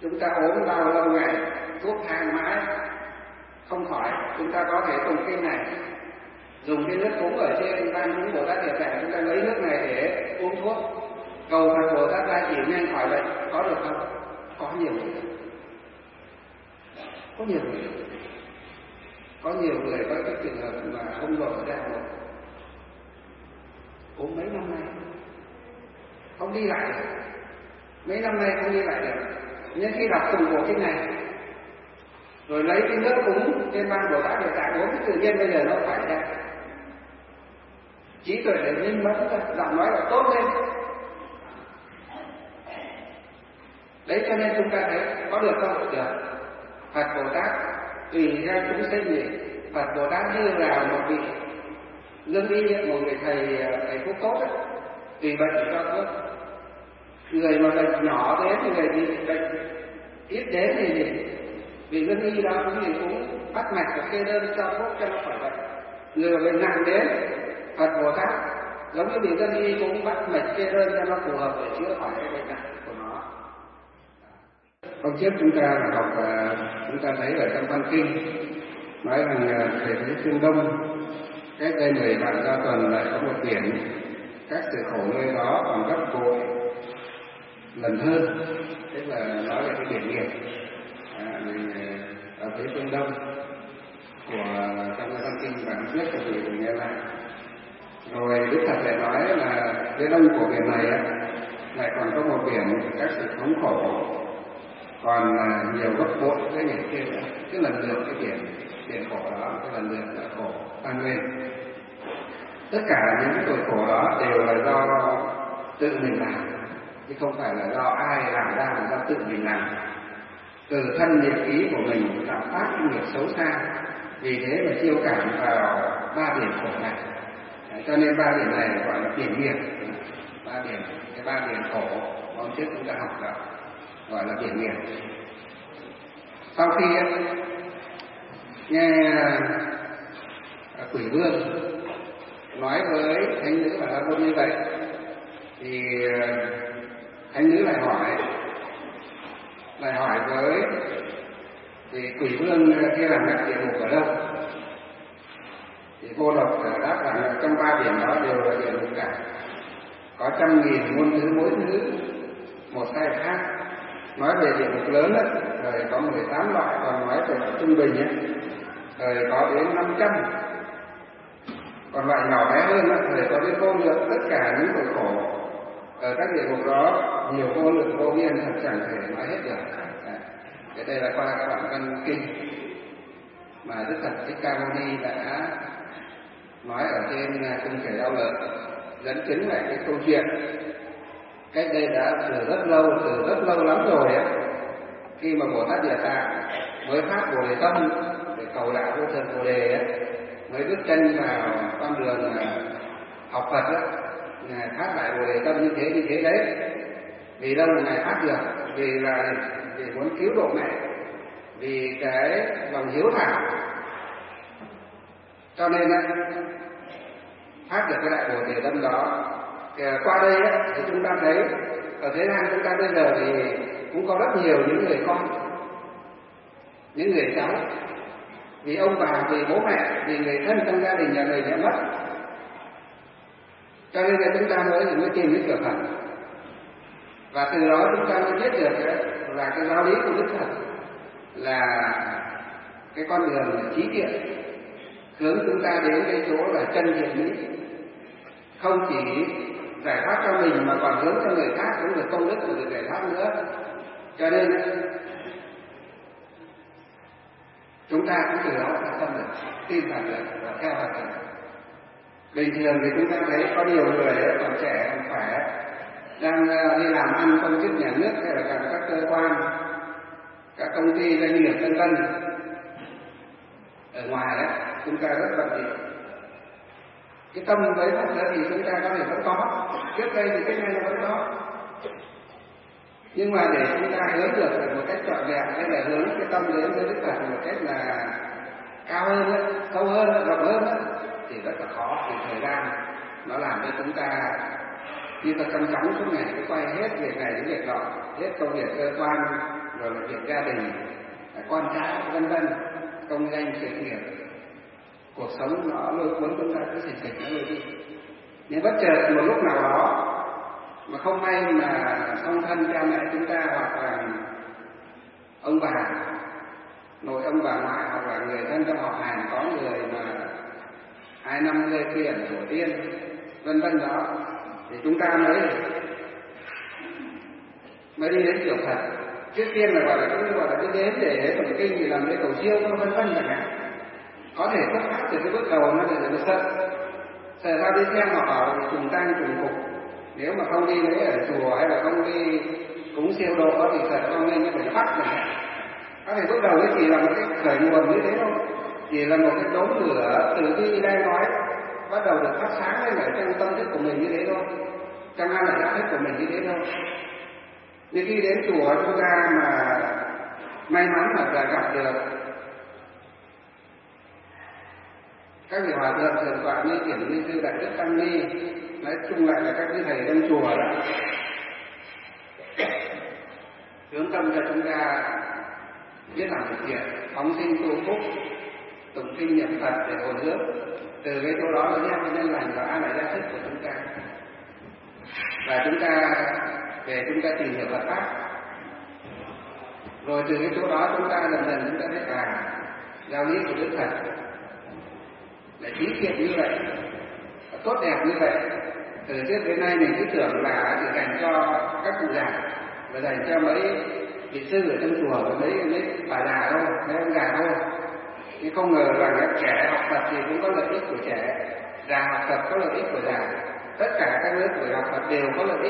chúng ta ốm đau lâu ngày, thuốc thang mãi không khỏi, chúng ta có thể tụng kinh này, dùng cái nước cúng ở trên ban cúng Bồ Tát Địa Tạng, chúng ta lấy nước này để uống thuốc, cầu Phật Bồ Tát gia chỉ nhanh khỏi bệnh, có được không? Có nhiều người, có nhiều người, có nhiều người có cái trường hợp mà không lộ ra rồi, ốm mấy năm nay không đi lại được, mấy năm nay không đi lại được, nhưng khi đọc từng bộ kinh này rồi lấy cái nước cúng trên ban Bồ Tát Địa Tạng uống, tự nhiên bây giờ nó phải ra, trí tuệ để minh mẫn ra, giọng nói là tốt lên. Đấy cho nên chúng ta thấy có được không? Được. Phật Bồ Tát tùy theo chúng sinh gì, Phật Bồ Tát như là một vị lương y, một người thầy thuốc tốt ấy, tùy bệnh cho thuốc. Người mà bệnh nhỏ đến thì người bị bệnh ít đến thì gì, vì lương y đó cũng bắt mạch và kê đơn cho thuốc cho nó khỏi bệnh. Người mà bệnh nặng đến, Phật Bồ Tát giống như vị lương y cũng bắt mạch kê đơn cho nó phù hợp để chữa khỏi cái bệnh nặng của nó. Hôm trước chúng ta học, chúng ta thấy ở trong Văn Kinh nói rằng về thế phương Đông cách đây 10 vạn gia tuần lại có một biển, các sự khổ nơi đó còn gấp bội lần hơn, tức là nói về cái biển nghiệp ở phía phương Đông của trong Văn Kinh bản trước của vị nghe lại. Rồi Đức Phật lại nói là phía đông của biển này lại còn có một biển các sự thống khổ còn nhiều gấp bội cái biển kia nữa, cái lần lượt cái biển khổ đó, cái lần lượt là khổ tăng lên. Tất cả những tội khổ đó đều là do tự mình làm, chứ không phải là do ai làm ra, mà do tự mình làm. Từ thân nghiệp ý của mình tạo tác cái nghiệp xấu xa, vì thế mà chiêu cảm vào ba biển khổ này. Cho nên ba biển này gọi là biển nghiệp, ba biển khổ hôm trước chúng ta học rồi, gọi là biển nghiệp. Sau khi nghe Quỷ Vương nói với thánh nữ Bà La Môn như vậy, thì thánh nữ lại hỏi với thì Quỷ Vương kia làm các địa ngục ở đâu? Thì Cô Độc đáp rằng trong ba biển đó đều là địa ngục cả, có 100.000 ngôn ngữ, mỗi thứ một sai khác. Nói về địa ngục lớn ấy, rồi có 18 loại, còn nói về loại trung bình ấy, rồi có đến 500. Còn loại nhỏ bé hơn ấy, rồi có đến vô lượng. Tất cả những tội khổ ở các địa ngục đó nhiều vô lượng vô biên, thật chẳng thể nói hết được. Cái đây là qua các bản Văn Kinh mà Đức Phật Thích Ca Mâu Ni đã nói ở trên Cung Thể Đau Lợi, dẫn chứng lại cái câu chuyện cách đây đã từ rất lâu lắm rồi ấy, khi mà Bồ Tát Địa Tạng mới phát Bồ Đề Tâm để cầu đạo vô thượng Bồ Đề ấy, mới bước chân vào con đường học Phật ấy, Ngài phát lại Bồ Đề Tâm như thế đấy. Vì đâu mà Ngài phát được? Vì muốn cứu độ mẹ, vì cái lòng hiếu thảo, cho nên phát được cái đại Bồ Đề Tâm đó. Qua đây thì chúng ta thấy ở thế gian chúng ta bây giờ thì cũng có rất nhiều những người con, những người cháu, vì ông bà, vì bố mẹ, vì người thân trong gia đình nhà người đã mất, cho nên là chúng ta mới tìm cái cửa Phật, và từ đó chúng ta mới biết được là cái giáo lý của Đức Phật là cái con đường trí thiện, hướng chúng ta đến cái chỗ là chân thiện mỹ, không chỉ giải thoát cho mình mà còn hướng cho người khác, cũng được công đức của người giải thoát nữa. Cho nên chúng ta cũng từ đó đã tâm được, tin Phật được và theo Phật được. Bình thường thì chúng ta thấy có nhiều người còn trẻ, còn khỏe, đang đi làm ăn công chức nhà nước hay là các cơ quan, các công ty doanh nghiệp vân vân, ở ngoài đấy chúng ta rất bận rộn. Cái tâm với Phật đó thì chúng ta có thể vẫn có, trước đây thì cái này nó vẫn có, nhưng mà để chúng ta hướng được một cách trọn vẹn, hay là hướng cái tâm đến với Đức Phật một cách là cao hơn, sâu hơn, rộng hơn thì rất là khó. Thì thời gian nó làm cho chúng ta như ta chăm chóng suốt ngày, cứ quay hết việc này đến việc nọ, hết công việc cơ quan, rồi là việc gia đình, con cái, vân vân, công danh sự nghiệp, cuộc sống nó lôi cuốn chúng ta cứ dịch dịch nó lôi đi. Nhưng bất chợt một lúc nào đó mà không may mà song thân cha mẹ chúng ta hoặc là ông bà nội, ông bà ngoại hoặc là người thân trong họ hàng có người mà 250 kia tổ tiên vân vân đó, thì chúng ta mới đi đến tiểu Phật. Trước tiên là gọi là cái đến để tụng kinh thì làm lễ cầu siêu vân vân chẳng hạn. Có thể xuất phát từ cái bước đầu nó là sợ ra đi xem họ bảo trùng tang trùng phục, nếu mà không đi lễ ở chùa hay là không đi cúng siêu độ thì sợ con nên nó phải bắt chẳng hạn. Có thể bước đầu nó chỉ là một cái khởi nguồn như thế thôi, chỉ là một cái đốm lửa từ khi đang nói bắt đầu được phát sáng lên ở trong tâm thức của mình như thế thôi, trong an lạc giác thức của mình như thế thôi. Nhưng khi đến chùa chúng ta mà may mắn mà gặp được các vị hòa thượng thượng tọa như Thiểm Ni Sư, Đại Đức Tăng Ni, nói chung lại là các vị thầy trong chùa đó, hướng tâm cho chúng ta biết làm việc thiện, phóng sinh tu phúc, tụng kinh niệm Phật để hồi hướng. Từ cái chỗ đó nó đem nhân lành và an lạc giác thức của chúng ta, và chúng ta về chúng ta tìm hiểu Phật pháp. Rồi từ cái chỗ đó chúng ta dần dần chúng ta biết giáo lý của Đức Phật là trí thiện như vậy, tốt đẹp như vậy. Từ trước đến nay mình cứ tưởng là chỉ dành cho các cụ già và dành cho mấy vị sư ở trong chùa và mấy bà già thôi, mấy ông già thôi. Nhưng không ngờ rằng các trẻ học Phật thì cũng có lợi ích của trẻ, già học Phật có lợi ích của già, tất cả các lứa tuổi học Phật đều có lợi ích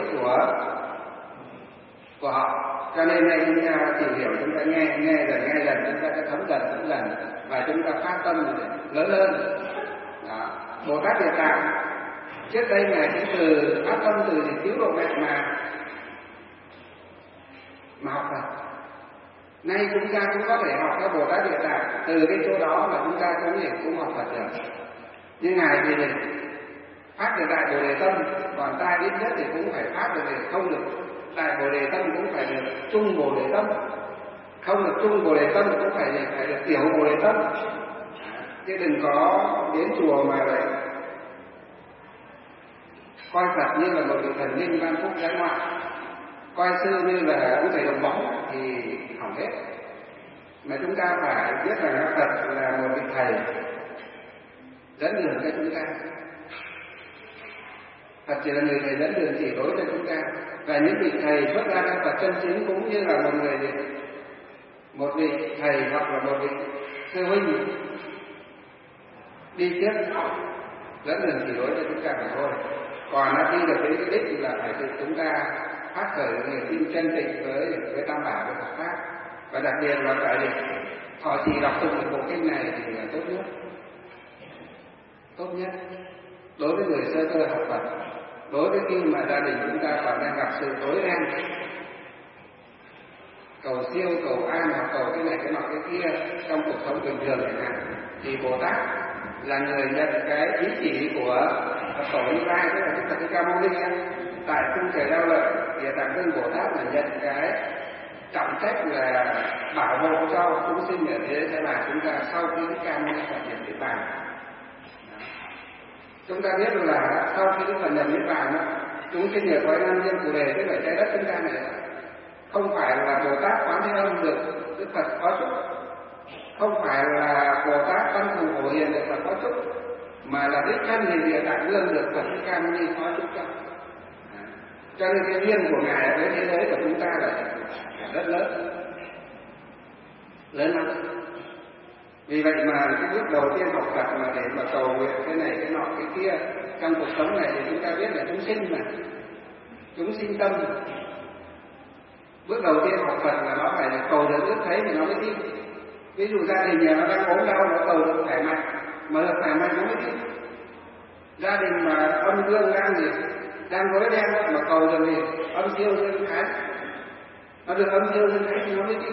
của họ. Cho nên nay chúng ta tìm hiểu, chúng ta nghe dần chúng ta sẽ thấm dần và chúng ta phát tâm lớn hơn. Đó. Bồ Tát Địa Tạng trước đây ngài cũng từ phát tâm từ cứu độ mẹ mà học Phật. Nay chúng ta cũng có thể học các Bồ Tát Địa Tạng từ cái chỗ đó mà chúng ta cũng học Phật được. Nhưng ngài thì phát được đại Bồ Đề tâm, còn ta ít nhất thì cũng phải phát được, để không được đại Bồ Đề tâm cũng phải được trung Bồ Đề tâm, không được trung Bồ Đề tâm cũng phải được tiểu Bồ Đề tâm. Chứ đừng có đến chùa mà lại coi Phật như là một vị thần linh ban phúc giải ngoại, coi sư như là ông thầy đồng bóng thì hỏng hết. Mà chúng ta phải biết rằng Phật là một vị thầy dẫn đường cho chúng ta. Phật chỉ là người thầy dẫn đường chỉ lối cho chúng ta. Và những vị thầy xuất ra các Phật chân chính cũng như là một vị thầy hoặc là một vị sư huynh đi trước dẫn đường chỉ lối cho chúng ta mà thôi. Còn nó đi được đến cái đích là phải từ chúng ta phát khởi niềm tin chân tịnh với Tam Bảo với Phật pháp. Và đặc biệt là phải họ chỉ đọc từng một bộ kinh này thì là tốt nhất đối với người sơ cơ học Phật. Đối với khi mà gia đình chúng ta còn đang gặp sự rối ren, cầu siêu, cầu an hoặc cầu cái này cái nọ cái kia trong cuộc sống bình thường chẳng hạn, thì Bồ Tát là người nhận cái ý chỉ của Tổ Như Lai, tức là Đức Phật Thích Ca Mâu Ni tại cung trời Đao Lợi. Địa Tạng Vương Bồ Tát là nhận cái trọng trách là bảo hộ cho chúng sinh ở thế sẽ là chúng ta sau khi Thích Ca Mâu Ni Phật nhập Niết Bàn. Chúng ta biết là sau khi Đức Phật nhập Niết Bàn, chúng sinh ở cõi Nam Thiên Phù Đề, tức là trái đất chúng ta này, không phải là Bồ Tát Quán Thế Âm được Đức Phật có chúc, không phải là Bồ Tát Văn Thù Phổ Hiền được Phật có chúc, mà là đích thân thì Địa Tạng Vương được Phật Thích Ca Mâu Ni có chúc cho. Cho nên cái duyên của ngài với thế giới của chúng ta là rất lớn lắm. Vì vậy mà cái bước đầu tiên học Phật mà để mà cầu nguyện cái này cái nọ cái kia trong cuộc sống này thì chúng ta biết là chúng sinh tâm. Bước đầu tiên học Phật là nó phải là cầu được ước thấy thì nó mới tin. Ví dụ gia đình nhà nó đang ốm đau, nó cầu được khỏe mạnh, mà được khỏe mạnh nó mới tin. Gia đình mà âm dương đang rối đen mà cầu được gì âm siêu dương thái, nó được âm siêu dương thái thì nó mới tin.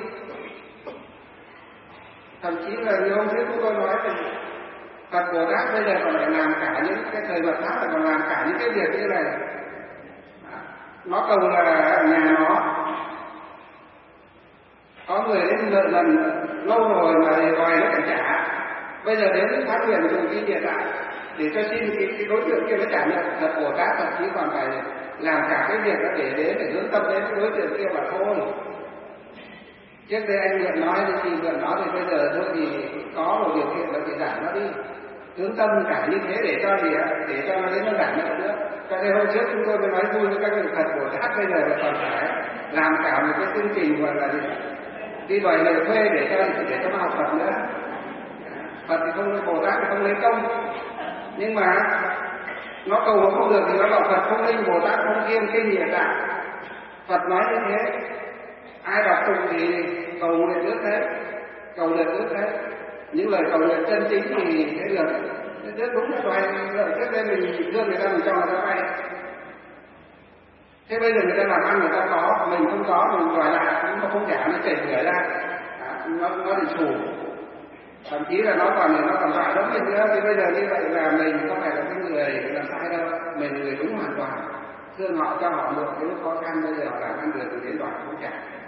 Thậm chí là như hôm trước chúng tôi nói thì Phật Bồ Tát bây giờ còn phải làm cả những cái thời Phật pháp, là còn làm cả những cái việc như này. Nó cầu là nhà nó Có người đến nợ lần lâu rồi mà đòi nó phải trả. Bây giờ đến phát nguyện dùng cái địa tạng để cho xin cái đối tượng kia nó trả nhận. Thật Bồ Tát thậm chí còn phải làm cả cái việc đó để đến để hướng tâm đến cái đối tượng kia mà thôi. Trước đây anh Nguyện nói thì chị Nguyện nói thì bây giờ thôi thì có một điều kiện là chị giảm nó đi, hướng tâm cả như thế để cho gì ạ? Để cho nó đến nó giảm nữa nữa. Cho nên hôm trước chúng tôi mới nói vui với các vị Phật Bồ Tát bây giờ là còn phải làm cả một cái chương trình gọi là gì? Đi đòi lời thuê để cho nó học Phật nữa. Phật thì không, Bồ Tát thì không lấy công, nhưng mà nó cầu không được thì nó bảo Phật không linh, Bồ Tát không kiêng kinh địa tạng. Phật nói như thế, ai đọc tụng thì cầu nguyện ước thế, cầu nguyện ước thế. Những lời cầu nguyện chân chính thì thế được, rất đúng là vay rồi. Trước đây mình thương người ta mình cho người ta vay, thế bây giờ người ta làm ăn người ta có, mình không có, mình đòi lại nó không trả, nó chảy người ra, nó bị xù. Thậm chí là nó còn dọa đấm mình nữa. Thì bây giờ như vậy là mình không phải là cái người làm sai đâu, mình là người đúng hoàn toàn, thương họ cho họ được cái lúc khó khăn. Bây giờ họ làm ăn được thì đến đòi không trả.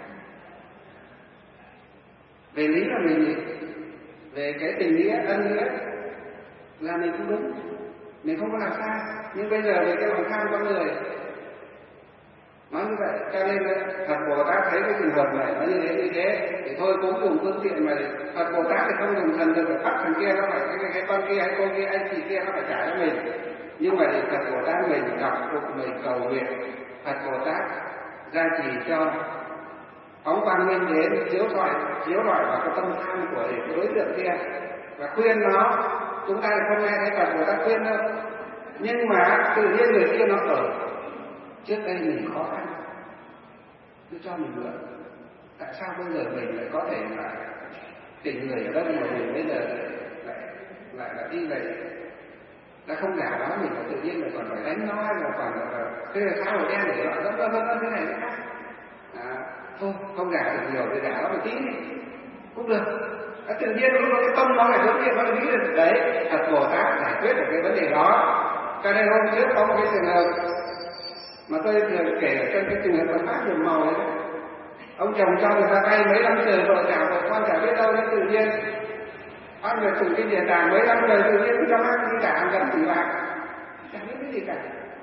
Về lý là mình, về cái tình nghĩa ân nghĩa là mình không đúng, mình không có làm sai. Nhưng bây giờ về cái lòng tham con người nói như vậy, cho nên Phật Bồ Tát thấy cái trường hợp này nó như thế thì thôi cũng dùng phương tiện mà Phật Bồ Tát thì không dùng thần được phải bắt thằng kia nó phải cái con kia hay cô kia anh chị kia nó phải trả cho mình. Nhưng mà để Phật Bồ Tát mình đọc tụng mình cầu nguyện, Phật Bồ Tát gia trì cho phóng quang minh đến chiếu rọi vào cái tâm tham của cái đối tượng kia và khuyên nó. Chúng ta không nghe thấy Phật Bồ Tát khuyên đâu, nhưng mà tự nhiên người kia nó ở trước đây mình khó khăn, cứ cho mình mượn. Tại sao bây giờ mình lại có thể là tình người ở đâu mà mình bây giờ lại là đi vậy? Đã không gả đó mình tự nhiên lại còn phải đánh nó, là còn là thế là xã hội đen để loại vân vân thế này thế khác. Thôi không gả được nhiều thì gả nó một tí cũng được. Tự nhiên nó cái tâm nó lại hướng thiện, nó nghĩ được đấy. Phật Bồ Tát giải quyết được cái vấn đề đó. Cho nên hôm trước có một cái trường hợp mà tôi thường kể ở trong cái trường hợp Phật pháp đường màu đấy, ông chồng cho người ta vay mấy năm trời vợ chả vợ con chả biết đâu, nên tự nhiên bắt người tụng kinh địa tạng mấy năm trời tự nhiên cho hát đi cả gần tỷ bạc, chẳng biết cái gì cả.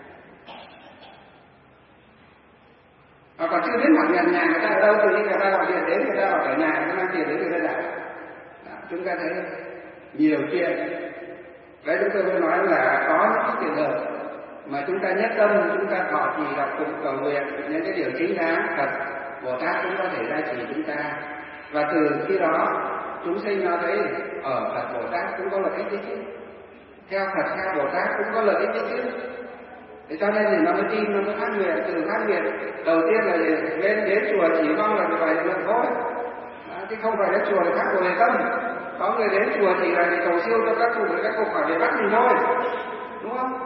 Họ còn chưa biết mặt nhà người ta ở đâu, tự nhiên người ta gọi điện đến, người ta bảo ở nhà người ta mang tiền đến người ta trả. Chúng ta thấy nhiều chuyện. Đấy, chúng tôi mới nói là có những trường hợp mà chúng ta nhất tâm, chúng ta thọ trì đọc tụng cầu nguyện những cái điều chính đáng, Phật Bồ Tát cũng có thể gia trì chúng ta. Và từ khi đó chúng sinh nó thấy ở Phật Bồ Tát cũng có lợi ích chứ, theo Phật theo Bồ Tát cũng có lợi ích chứ. Thế cho nên thì nó mới tin, nó mới phát nguyện. Từ phát nguyện đầu tiên là lên đến chùa chỉ mong là vài nguyện thôi, chứ không phải đến chùa để phát của tâm. Có người đến chùa chỉ là để cầu siêu cho các cụ khỏi để bắt mình thôi, đúng không?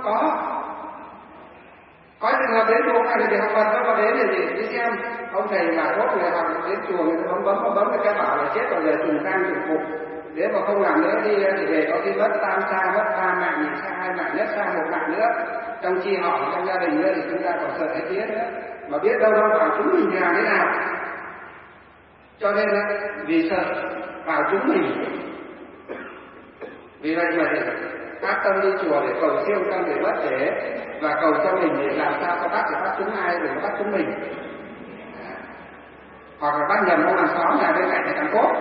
Có trường hợp đến chùa phải để học Phật, nó đến để gì? Đi xem ông thầy mà tốt người học đến chùa người ta bấm cái bảo là chết rồi về trùng tang trùng phục, nếu mà không làm nữa đi thì về có khi mất tam sa, mất 3 mạng, nhị sa 2 mạng, nhất sa 1 mạng nữa. Trong chi họ trong gia đình nữa thì chúng ta còn sợ cái kia nữa, mà biết đâu đâu bảo chúng mình làm thế nào. Cho nên là vì sợ bảo chúng mình, vì vậy mà phát tâm đi chùa để cầu siêu tâm để bất thể và cầu cho mình để làm sao có bắt thì bắt chúng ai để bắt chúng mình, hoặc là bắt nhầm ông hàng xóm nhà bên cạnh để làm cốt.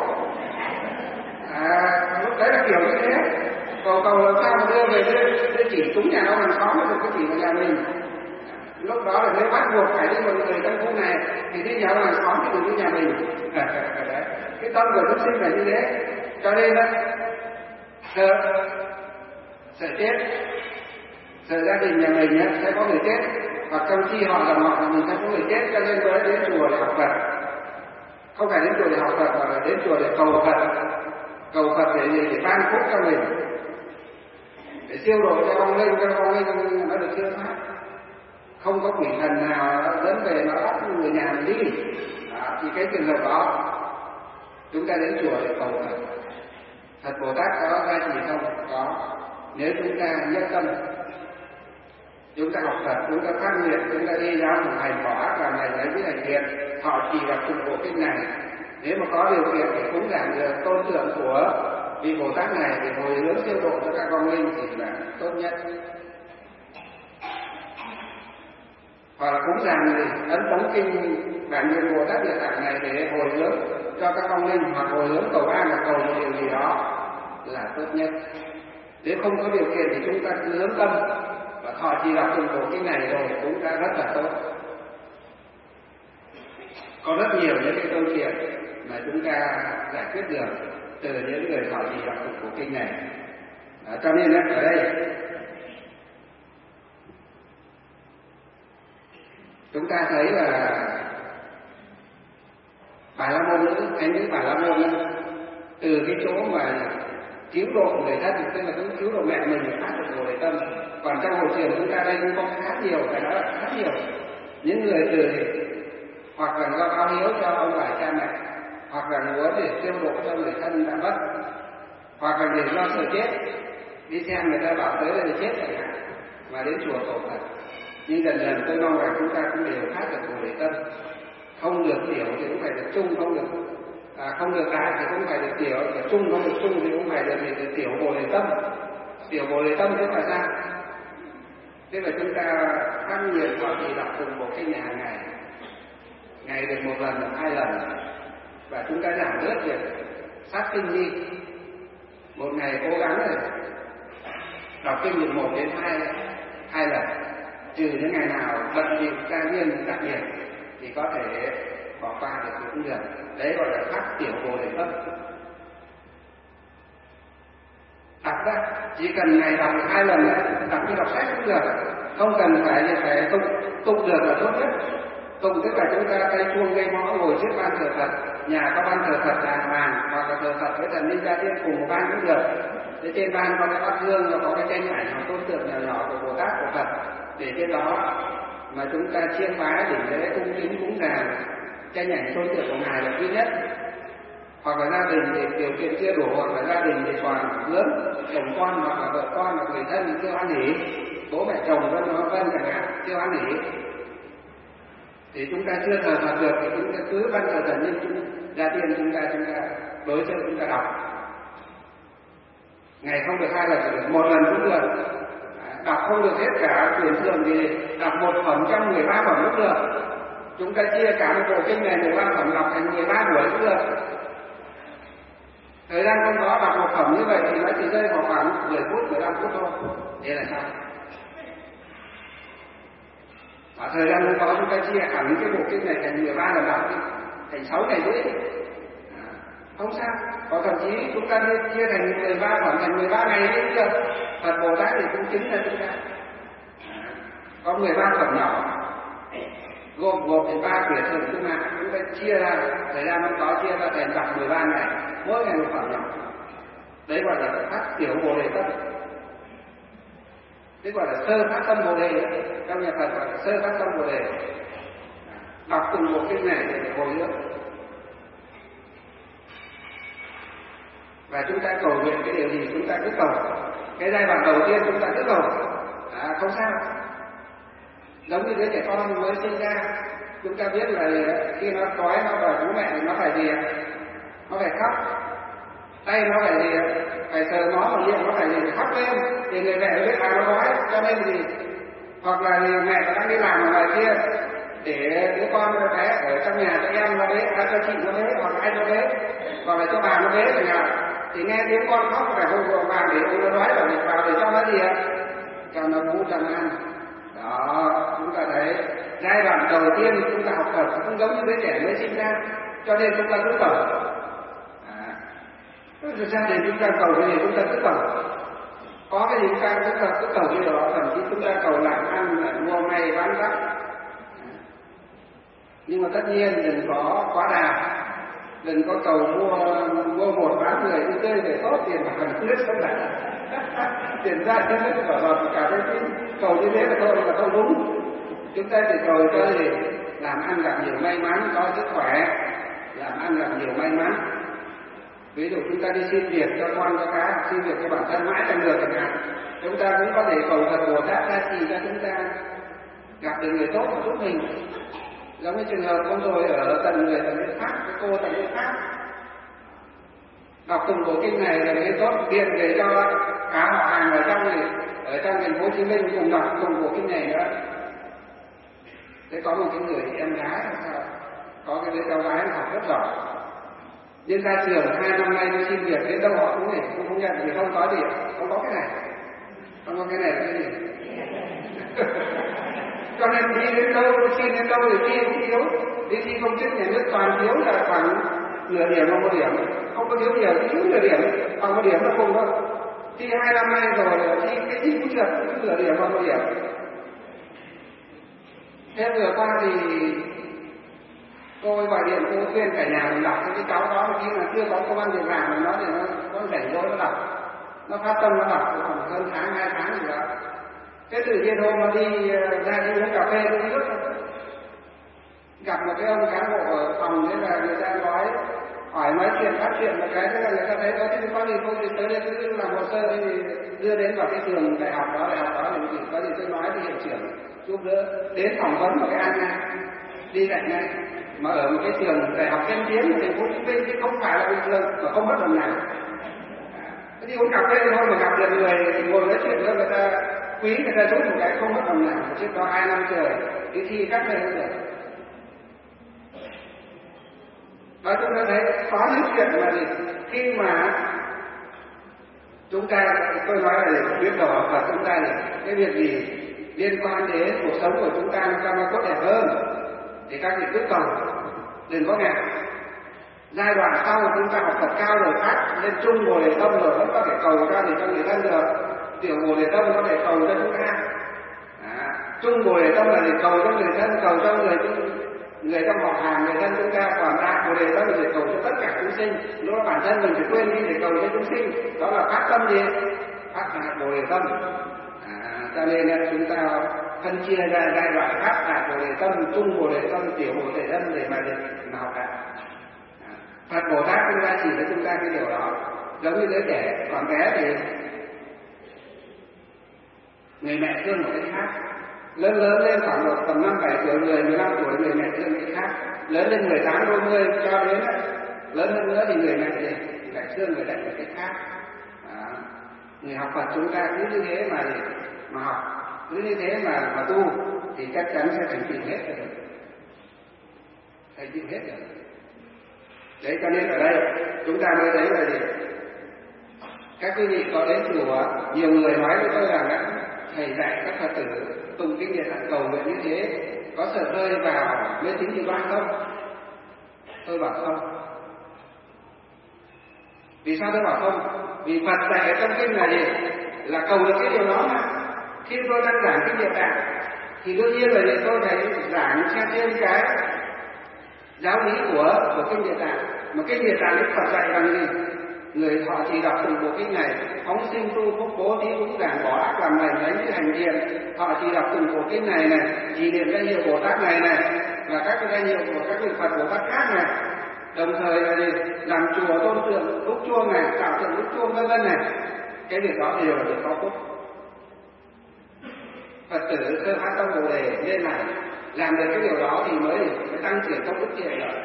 Lúc đấy là kiểu như thế, cầu làm sao mà đưa về đưa chỉ chúng nhà ông hàng xóm mới được cái chỉ vào nhà mình. Lúc đó là nếu bắt buộc phải đi một người trong khu này thì đi nhà ông hàng xóm thì đừng đi nhà mình. Cái tâm của chúng sinh là như thế. Cho nên đó sợ chết, sợ gia đình nhà mình sẽ có người chết, hoặc trong khi họ dòng họ là mình sẽ có người chết, cho nên mới đến chùa để học Phật. Không phải đến chùa để học Phật mà là đến chùa để cầu Phật để ban phúc cho mình, để siêu độ cho vong linh, nó được siêu thoát. Không có quỷ thần nào dẫn về nó bắt người nhà mình đi. Thì cái trường hợp đó chúng ta đến chùa để cầu Phật. Phật Bồ Tát có gia trì không? Có. Nếu chúng ta nhất tâm, chúng ta học Phật, chúng ta phát nguyện, chúng ta đi giáo thực hành bỏ ác làm này lấy cái hành thiện, họ chỉ là phục vụ kinh này, Nếu mà có điều kiện để cúng dường được tôn tượng của vị Bồ Tát này thì hồi hướng siêu độ cho các vong linh thì là tốt nhất. Hoặc là cúng dường thì ấn tống kinh bản nguyện Bồ Tát Địa Tạng này để hồi hướng cho các vong linh, hoặc hồi hướng cầu an hoặc cầu một điều gì đó là tốt nhất. Nếu không có điều kiện thì chúng ta cứ hướng tâm và thọ trì đọc từng bộ kinh này rồi cũng đã rất là tốt. Có rất nhiều những cái câu chuyện mà chúng ta giải quyết được từ những người thọ trì đọc từng bộ kinh này. Cho nên ở đây chúng ta thấy là Bà La Môn nữ, thánh nữ Bà La Môn từ cái chỗ mà cứu độ người thân, tức là cũng cứu độ mẹ mình phát được Bồ Đề Tâm. Còn trong hội truyền chúng ta đây cũng có khá nhiều, cái đó là khá nhiều những người từ hoặc là do báo hiếu cho ông bà cha mẹ, hoặc là muốn để siêu độ cho người thân đã mất, hoặc là để do sợ chết, đi xem người ta bảo tới là chết chẳng hạn mà đến chùa cầu Phật. Nhưng dần dần tôi mong rằng chúng ta cũng đều phát được Bồ Đề Tâm, không được tiểu thì cũng phải được trung, không được đại thì cũng phải được tiểu, trung không được trung thì cũng phải được tiểu Bồ Đề Tâm. Tiểu Bồ Đề Tâm tức là sao? Tức là chúng ta phát nguyện thọ trì đọc từng bộ kinh này hàng ngày, ngày được 1 lần hoặc 2 lần, và chúng ta giảm bớt việc sát kinh đi. Một ngày cố gắng rồi đọc kinh được 1 đến 2 lần, trừ những ngày nào bận việc ca viên đặc biệt thì có thể bỏ qua được cũng được. Đấy gọi là phát tiểu Bồ Đề Tâm. Đọc ra chỉ cần ngày đọc 2 lần đấy, đọc như đọc sách cũng được, không cần phải tụng được là tốt nhất. Tụng tức là chúng ta cây chuông gây mõ ngồi trước ban thờ Phật, nhà có ban thờ Phật đàng hoàng, hoặc là thờ Phật với thần linh gia tiên cùng một ban cũng được. Thế trên ban có cái bát hương, có cái tranh ảnh hoặc tôn tượng nhỏ nhỏ của Bồ Tát của Phật, để trên đó mà chúng ta chiêm bái đỉnh lễ cung kính cúng dường tranh ảnh tôn tượng của ngài là duy nhất. Hoặc là gia đình thì điều kiện chưa đủ, hoặc là gia đình thì còn lớn, chồng con hoặc là vợ con hoặc người thân thì chưa ăn nghỉ, bố mẹ chồng vân chẳng hạn chưa ăn nghỉ, thì chúng ta chưa thờ Phật được thì chúng ta cứ ban thờ thần linh gia tiên chúng ta đối cho chúng ta đọc. Ngày không được 2 lần thì được, 1 lần cũng được. Đọc không được hết cả quyển thường thì đọc 1 phẩm trong 13 phẩm cũng được. Chúng ta chia cả một bộ kinh này 13 phẩm đọc thành 13 buổi cũng được. Thời gian không có đọc 1 phẩm như vậy thì nó chỉ rơi vào khoảng 10 phút, 15 phút thôi. Thế là sao? Ở thời gian không có chúng ta chia hẳn cái bộ kinh này thành 13 lần đọc đi, thành 6 ngày rưỡi. Không sao. Có thậm chí chúng ta chia thành 13 phẩm thành 13 ngày đi cũng được. Phật Bồ Tát thì cũng chính là chúng ta có 13 phẩm nhỏ, gồm thì 3 quyển thường tương mạng, chúng ta chia ra, thời gian không có chia ra thành đọc 13 ngày, mỗi ngày 1 phẩm nhỏ. Đấy gọi là phát tiểu Bồ Đề Tâm. Đấy gọi là sơ phát tâm Bồ Đề. Trong nhà Phật gọi là sơ phát tâm Bồ Đề. Đọc từng bộ kinh này để hồi hướng. Và chúng ta cầu nguyện cái điều gì chúng ta cứ cầu. Cái giai đoạn đầu tiên chúng ta cứ cầu, không sao. Giống như đứa trẻ con mới sinh ra, chúng ta biết là khi nó đói nó đòi bố mẹ thì nó phải gì? Nó phải khóc. Tay nó phải gì? Phải sờ nó, mà miệng nó phải gì? Phải khóc lên thì người mẹ biết nó đói. Cho nên thì hoặc là mẹ đang đi làm ở ngoài kia để đứa con bé ở trong nhà cho em nó bế, cho chị nó bế, hoặc là anh nó bế, hoặc là cho bà nó bế chẳng hạn, thì nghe tiếng con khóc phải vô vội vàng để ông nó đói bảo vào để cho nó gì ạ? Cho nó bú cho nó ăn. Đó, chúng ta thấy giai đoạn đầu tiên chúng ta học Phật cũng giống như đứa trẻ mới sinh ra, cho nên chúng ta cứ cầu. Gia đình chúng ta cầu cái gì chúng ta cứ cầu, có cái gì chúng ta cứ cầu cái đó, thậm chí chúng ta cầu làm ăn, mua may bán đắt. Nhưng mà tất nhiên đừng có quá đà, đừng có cầu mua 1 bán 10 như tươi để tốt tiền mà cần nước không lại. Tiền ra chứ nước vào cả cái cầu như thế là không đúng. Chúng ta chỉ cầu cho gì? Làm ăn gặp nhiều may mắn, có sức khỏe, làm ăn gặp nhiều may mắn. Ví dụ chúng ta đi xin việc cho con cho cái, xin việc cho bản thân mãi chẳng được chẳng hạn, chúng ta cũng có thể cầu Phật Bồ Tát gia trì cho chúng ta gặp được người tốt giúp mình, Giống như trường hợp hôm rồi ở tận người tận bên Pháp, cái cô tận bên Pháp đọc từng bộ kinh này là mới tốt điện để cho cả họ hàng ở trong thành phố Hồ Chí Minh cùng đọc cùng bộ kinh này nữa. Thế có một cái người em gái có cái đứa cháu gái học rất giỏi, nhưng ra trường 2 năm nay đi xin việc đến đâu họ cũng không nhận vì không có điểm, không có cái này, không có cái này cái gì. Cho nên đi đến đâu xin đến đâu thì thi cũng thiếu, đi thi công chức nhà nước toàn thiếu là khoảng nửa điểm hoặc 1 điểm, không có thiếu nhiều, thiếu nửa điểm hoặc 1 điểm nó không có. Thi 2 năm nay rồi thi cái gì cũng trượt, cứ nửa điểm hoặc 1 điểm. Thế vừa qua thì tôi gọi điện cô khuyên cả nhà mình đọc cái cháu đó, mà khi mà chưa có công an việc làm mà nó thì nó có rảnh rỗi nó đọc, nó phát tâm nó đọc khoảng hơn tháng 2 tháng gì đó. Thế tự nhiên hôm nó đi ra đi uống cà phê tôi biết gặp một cái ông cán bộ ở phòng, thế là người ta nói hỏi nói chuyện phát chuyện một cái, thế là người ta thấy có gì không thì tới đây cứ làm hồ sơ thì đưa đến vào cái trường đại học đó thì có gì tôi nói thì hiệu trưởng giúp đỡ đến phỏng vấn một cái an ngay đi dạy ngay, mà ở một cái trường đại học tiên tiến của thành phố Hồ Chí Minh chứ không phải là bình thường mà không mất đồng nào. Thế đi uống cà phê thôi mà gặp được người ngồi nói chuyện với người ta quý, người ta giúp một cái không mất đồng nào. Trước đó 2 năm trời đi thi các nơi không được. Nói chung ta thấy có những chuyện là gì khi mà chúng ta, tôi nói là để biết đầu học Phật chúng ta thì cái việc gì liên quan đến cuộc sống của chúng ta cho nó tốt đẹp hơn thì các vị cứ cầu, đừng có ngại. Giai đoạn sau chúng ta học Phật cao rồi phát lên trung Bồ Đề Tâm rồi vẫn có thể cầu ra để cho người thân được, tiểu Bồ Đề Tâm có thể cầu cho chúng ta. Trung Bồ Đề Tâm là để cầu cho người thân, cầu cho người trong họ hàng, người thân chúng ta, còn đại Bồ Đề Tâm là để cầu cho tất cả chúng sinh. Lúc đó bản thân mình phải quên đi để cầu cho chúng sinh, đó là phát tâm gì? Phát đại Bồ Đề Tâm. Cho nên là chúng ta phân chia ra giai đoạn phát đại Bồ Đề Tâm, trung Bồ Đề Tâm, tiểu Bồ Đề Tâm để mà học đạo. Phật Bồ Tát chúng ta chỉ cho chúng ta cái điều đó. Giống như đứa trẻ còn bé thì người mẹ thương một cái khác, lớn lên khoảng độ tầm 5-7 tuổi, 15 tuổi người mẹ thương cái khác, lớn lên 18, 20 cho đến lớn hơn nữa thì người mẹ lại thương người lại một cái khác. Người học Phật chúng ta cứ như thế mà học, cứ như thế mà tu thì chắc chắn sẽ thành tựu hết rồi, thành tựu hết rồi. Đấy, cho nên ở đây chúng ta mới thấy là gì? Các quý vị có đến chùa, nhiều người nói với tôi rằng thầy dạy các Phật tử tụng kinh Địa Tạng cầu nguyện như thế có sợ rơi vào mê tín dị đoan không? Tôi bảo không. Vì sao tôi bảo không? Vì Phật dạy ở trong kinh là gì? Là cầu được cái điều đó mà. Khi tôi đang giảng kinh Địa Tạng thì đương nhiên là tôi phải giảng trên cái giáo lý của kinh Địa Tạng. Mà kinh Địa Tạng Đức Phật dạy rằng gì? Người họ chỉ đọc từng bộ kinh này, phóng sinh tu phúc bố thí cúng dường bỏ ác làm lành đánh như hành thiện. Họ chỉ đọc từng bộ kinh này chỉ niệm danh hiệu Bồ Tát này và các cái danh hiệu của các vị Phật Bồ Tát khác này. Đồng thời là gì? Làm chùa tôn tượng đúc chuông này, tạo tượng đúc chuông vân vân này. Cái việc đó đều là việc có phúc. Phật tử sơ phát tâm Bồ Đề nên làm được cái điều đó thì mới tăng trưởng công đức thiện lợi.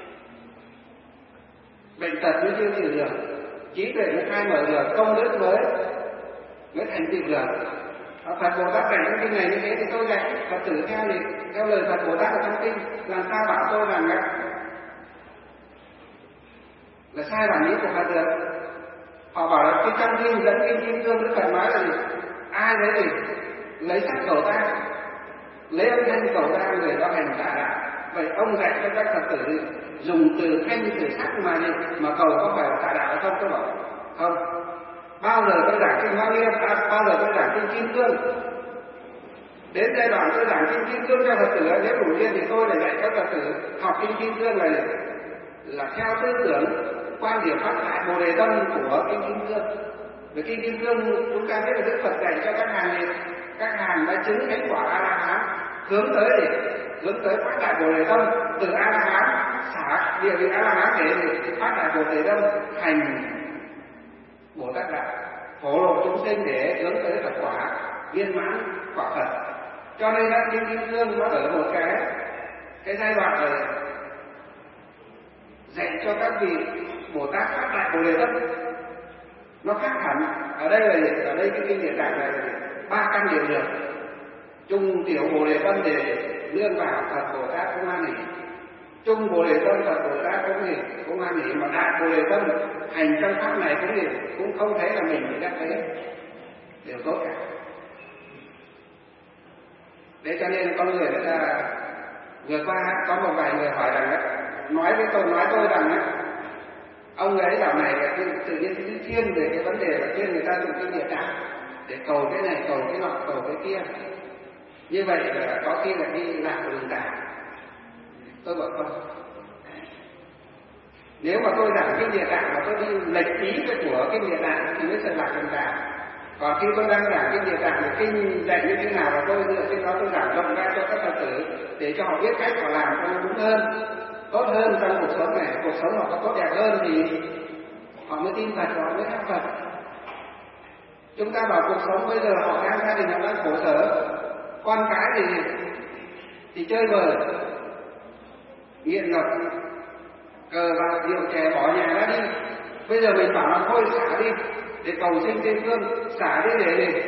Bệnh tật mới chưa trừ được, trí tuệ mới khai mở được, công đức mới thành tựu được. Phật Bồ Tát dạy trong kinh này như thế thì tôi dạy Phật tử theo lời Phật Bồ Tát ở trong kinh, làm sao bảo tôi rằng là sai bản ý của Phật được? Họ bảo là cái trong kinh dẫn kinh Kim Cương Đức Phật nói là gì? Ai lấy gì? Lấy sắc cầu ta, lấy âm thanh cầu ta, người đó hành tà đạo. Vậy ông dạy cho các Phật tử dùng từ thanh từ sắc mà cầu có phải là tà đạo hay không? Tôi bảo không. Bao giờ tôi giảng kinh Hoa Nghiêm, bao giờ tôi giảng kinh Kim Cương, đến giai đoạn tôi giảng kinh Kim Cương cho Phật tử nếu đủ duyên thì tôi lại dạy các Phật tử học kinh Kim Cương là theo tư tưởng quan điểm phát đại Bồ Đề Tâm của kinh Kim Cương. Về kinh Kim Cương chúng ta biết là Đức Phật dạy cho các hàng đã chứng thánh quả A La Hán hướng tới phát đại Bồ Đề Tâm, từ A La Hán xả địa vị A La Hán để phát đại Bồ Đề Tâm thành Bồ Tát đạo, phổ lộ chúng sinh để hướng tới Phật quả viên mãn quả Phật. Cho nên kinh Kim Cương nó ở một cái cái giai đoạn này dạy cho các vị Bồ Tát phát đại Bồ Đề Tâm nó khác hẳn. Ở đây cái kinh Địa Tạng này là 3 căn điển được chung tiểu Bồ Đề Tâm để nương vào Phật Bồ Tát cũng an hỷ, chung Bồ Đề Tâm Phật Bồ Tát cũng an hỷ, mà đại Bồ Đề Tâm hành trong pháp này cũng không thấy là mình bị đắc thế, đều tốt cả. Thế cho nên con người người ta vừa qua có một vài người hỏi rằng nói tôi rằng ông ấy dạo này tự nhiên cứ thiên về cái vấn đề là thiên người ta dùng cái Địa Tạng để cầu cái này cầu cái nọ cầu cái kia, như vậy là có khi là đi lạc đường tà. Tôi bảo không, nếu mà tôi giảng kinh Địa Tạng mà tôi đi lệch ý của kinh Địa Tạng thì mới sẽ lạc đường tà. Còn khi tôi đang giảng kinh Địa Tạng thì kinh dạy như thế nào là tôi dựa trên đó tôi giảng rộng ra cho các Phật tử để cho họ biết cách họ làm cho nó đúng hơn, tốt hơn trong cuộc sống này. Cuộc sống họ có tốt đẹp hơn thì họ mới tin Phật, họ mới theo Phật. Chúng ta bảo cuộc sống bây giờ họ đang gia đình họ đang khổ sở, con cái thì chơi bời, nghiện ngập, cờ bạc rượu chè, bỏ nhà ra đi. Bây giờ mình bảo là thôi xả đi để cầu sinh Tây Phương, xả đi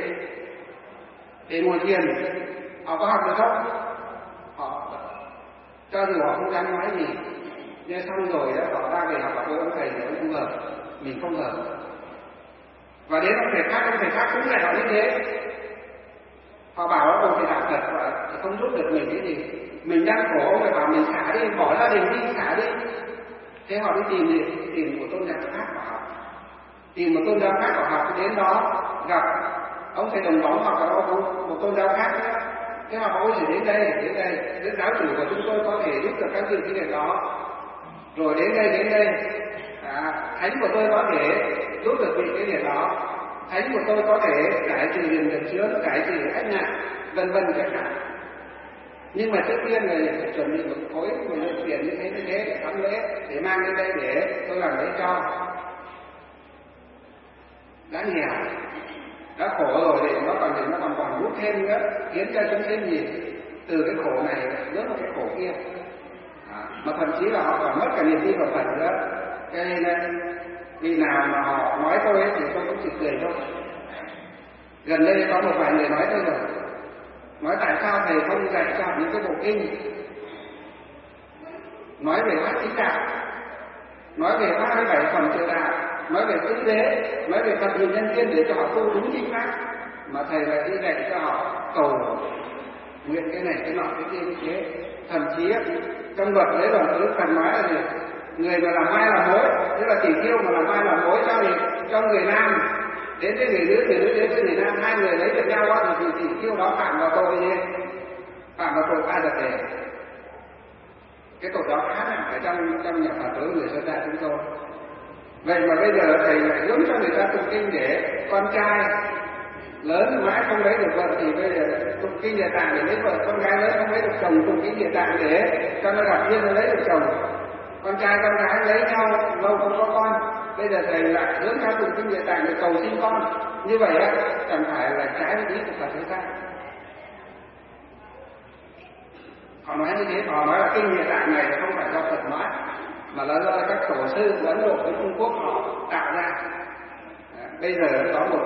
để ngồi thiền, họ có học được không? Họ cho dù họ không dám nói gì, nhưng xong rồi đó họ ra về họ bảo ông thầy này không hợp, mình không hợp. Và đến ông thầy khác cũng lại họ như thế. Họ bảo là ông thầy đạo Phật thì không giúp được mình cái gì, mình đang khổ, ông thầy bảo mình xả đi, bỏ gia đình đi, xả đi. Thế họ đi tìm một tôn giáo khác họ học, tìm một tôn giáo khác họ học, đến đó gặp ông thầy đồng bóng hoặc là một tôn giáo khác nữa. Thế họ bảo gì đến đây, đến giáo chủ của chúng tôi có thể giúp được các vị cái việc đó. Rồi đến đây, thánh của tôi có thể giúp được vị cái việc đó, thánh của tôi có thể cải trừ điềm nghiệp chướng, cải trừ ách nạn, vân vân các cả. Nhưng mà trước tiên là phải chuẩn bị một khối một lượng tiền như thế để sắm lễ, để mang đến đây để tôi làm lễ cho. Đã nghèo, đã khổ rồi thì nó còn rút thêm nữa, khiến cho chúng sinh gì từ cái khổ này rớt vào cái khổ kia. Mà thậm chí là họ còn mất cả niềm tin vào Phật nữa. Cho nên vì nào mà họ nói tôi ấy thì tôi cũng chỉ cười thôi. Gần đây có một vài người nói tôi rồi, nói tại sao thầy không dạy cho những cái bộ kinh nói về bát chánh đạo, nói về 37 phẩm trợ đạo, nói về tứ đế, nói về Phật hình nhân thiên để cho họ tu đúng chính pháp, mà thầy lại đi dạy cho họ cầu nguyện cái này cái nọ cái kia như thế. Thậm chí trong luật đấy là Đức Phật nói là gì? Người mà làm mai làm mối, tức là tỷ khiêu mà làm mai làm mối cho người nam đến với người nữ, đến với người nam, hai người lấy được nhau đó thì tỷ khiêu đó phạm vào tội gì? Phạm vào tội ba giật đề. Cái tội đó khá nặng ở trong nhà Phật đối người xuất gia chúng tôi. Vậy mà bây giờ thầy lại hướng cho người ta tụng kinh để con trai lớn mãi không lấy được vợ thì bây giờ tụng kinh Địa Tạng để lấy vợ, con gái lớn không lấy được chồng tụng kinh Địa Tạng để cho nó gặp duyên nó lấy được chồng. Con trai con gái lấy nhau lâu không có con, bây giờ thầy lại hướng theo tụng kinh Địa Tạng để cầu sinh con. Như vậy á, chẳng phải là trái với ý của Phật hay sao? Họ nói như thế, họ nói là kinh Địa Tạng này không phải do Phật nói, mà là do các tổ sư của Ấn Độ với Trung Quốc họ tạo ra. Bây giờ có một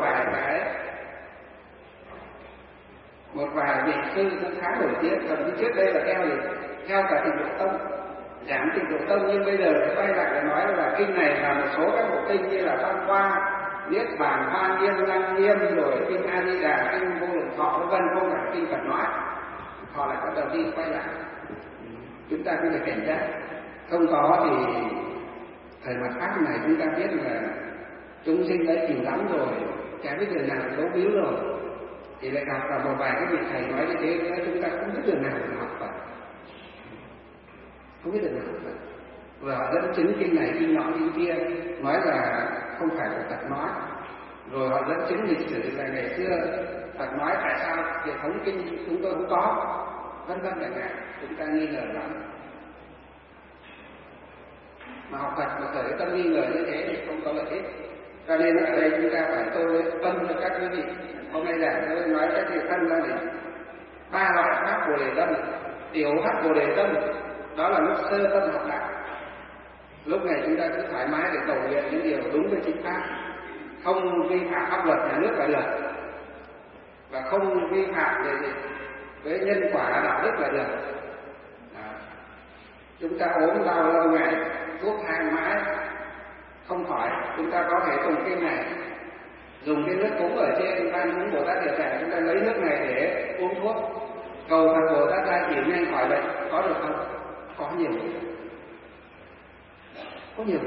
vài vị sư cũng khá nổi tiếng, thậm chí trước đây là theo cả Tịnh Độ Tông, giảng Tịnh Độ Tông, nhưng bây giờ quay lại là nói là kinh này là một số các bộ kinh như là Văn Hoa, Niết Bàn, Hoa Nghiêm, Lăng Nghiêm, rồi kinh A Di Đà, kinh Vô Lượng Thọ vân vân, không phải kinh Phật nói. Họ lại bắt đầu đi quay lại. Chúng ta cũng phải cảnh giác. Không có thì thời mặt pháp này chúng ta biết là chúng sinh đã chịu lắm rồi, chả biết đường nào dấu víu rồi, thì lại gặp là một vài cái vị thầy nói như thế nữa, chúng ta không biết đường nào để học Phật, không biết đường nào học Phật. Và họ dẫn chứng kinh này kinh nọ kinh kia, nói là không phải là Phật nói, rồi họ dẫn chứng lịch sử là ngày xưa Phật nói tại sao hệ thống kinh chúng tôi cũng có, vân vân chẳng hạn. Chúng ta nghi ngờ lắm. Mà học Phật mà khởi tâm nghi ngờ như thế thì không có lợi ích. Cho nên ở đây chúng ta phải tôi tâm cho các quý vị. Hôm nay giảng tôi nói các vị thân ra thì 3 loại pháp Bồ Đề Tâm tiểu hắc bồ đề tâm, đó là lúc sơ tâm học đạo. Lúc này chúng ta cứ thoải mái để cầu nguyện những điều đúng với chính pháp, không vi phạm pháp luật nhà nước là được, và không vi phạm về với nhân quả đạo đức là được. Chúng ta ốm đau lâu ngày, thuốc thang mãi không khỏi, chúng ta có thể dùng kinh này, dùng cái nước cúng ở trên ban cúng Bồ Tát Địa Tạng, chúng ta lấy nước này để uống thuốc, cầu Phật Bồ Tát ra chỉ nhanh khỏi bệnh, có được không? Có nhiều người, có nhiều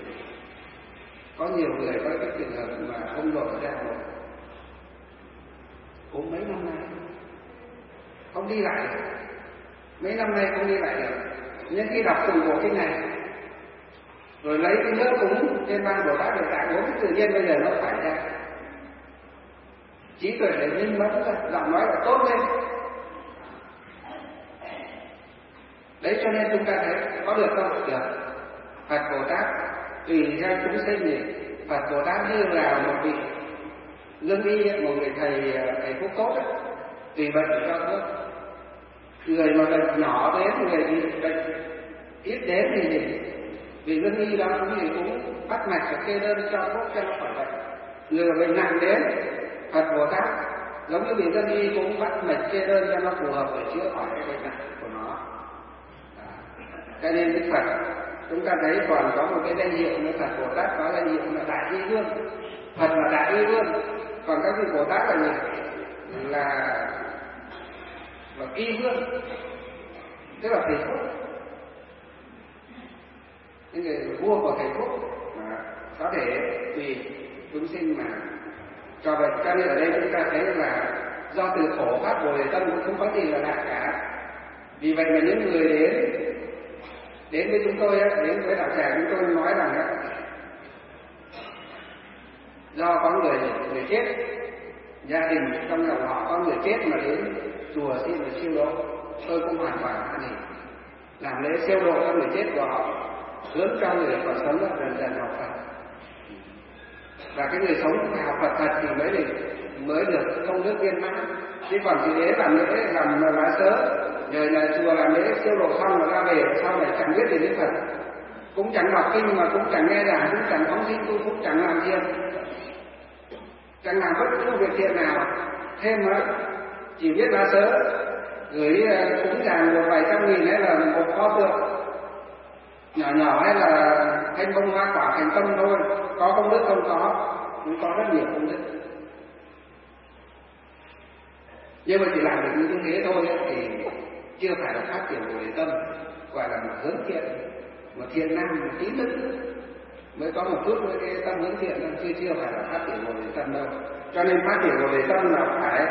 người có cái trường hợp mà không đổi ra rồi, ốm mấy năm nay không đi lại được, mấy năm nay không đi lại được, nhưng khi đọc từng bộ kinh này rồi lấy cái nước cúng trên ban Bồ Tát Địa Tạng uống, tự nhiên bây giờ nó phải ra, trí tuệ để minh mẫn ra, giọng nói là tốt lên. Đấy, cho nên chúng ta thấy có được không? Được. Phật Bồ Tát tùy theo chúng sinh thì Phật Bồ Tát như là một vị lương y, một người thầy thuốc tốt ấy, tùy bệnh cho thuốc. Người mà bệnh nhỏ đến, người bị bệnh ít đến thì gì? Vì lương y đó cũng bắt mạch và kê đơn cho thuốc cho nó khỏi bệnh. Người mà bệnh nặng đến, Phật Bồ Tát giống như vị lương y cũng bắt mạch kê đơn cho nó phù hợp để chữa khỏi cái bệnh nặng của nó. Cho nên Đức Phật chúng ta thấy còn có một cái danh hiệu nữa, Phật Bồ Tát có danh hiệu là Đại Y Vương. Phật là Đại Y Vương, còn các vị Bồ Tát là gì? Là Y Vương, tức là thầy thuốc, những người vua của thầy thuốc mà có thể vì chúng sinh mà cho bệnh. Cho nên ở đây chúng ta thấy là do từ khổ phát Bồ Đề Tâm cũng không có gì là lạ cả. Vì vậy mà những người đến với chúng tôi, đến với đạo tràng chúng tôi nói rằng do có người chết, gia đình trong dòng họ có người chết mà đến chùa xin được siêu độ, tôi cũng hoàn toàn hoan nghênh làm lễ siêu độ cho người chết của họ, hướng cho người còn sống dần dần học Phật. Và cái người sống phải học Phật thật thì mới được công đức viên mãn. Chứ còn chỉ đến làm lễ làm lá sớ rồi là chùa làm lễ siêu độ xong rồi ra về, sau này chẳng biết gì đến Phật, cũng chẳng đọc kinh mà cũng chẳng nghe giảng, cũng chẳng phóng sinh tu, cũng chẳng làm thiện, chẳng làm bất cứ việc thiện nào thêm nữa, chỉ biết lá sớ gửi cúng dường một vài trăm nghìn hay là một pho tượng nhỏ nhỏ hay là thanh bông hoa quả thành tâm thôi, có công đức không? Có, cũng có rất nhiều công đức. Nhưng mà chỉ làm được như thế thôi thì chưa phải là phát triển Bồ Đề Tâm, gọi là một hướng thiện, một thiện nam, một tín đức, mới có một chút với cái tâm hướng thiện, chưa phải là phát triển Bồ Đề Tâm đâu. Cho nên phát triển Bồ Đề Tâm là phải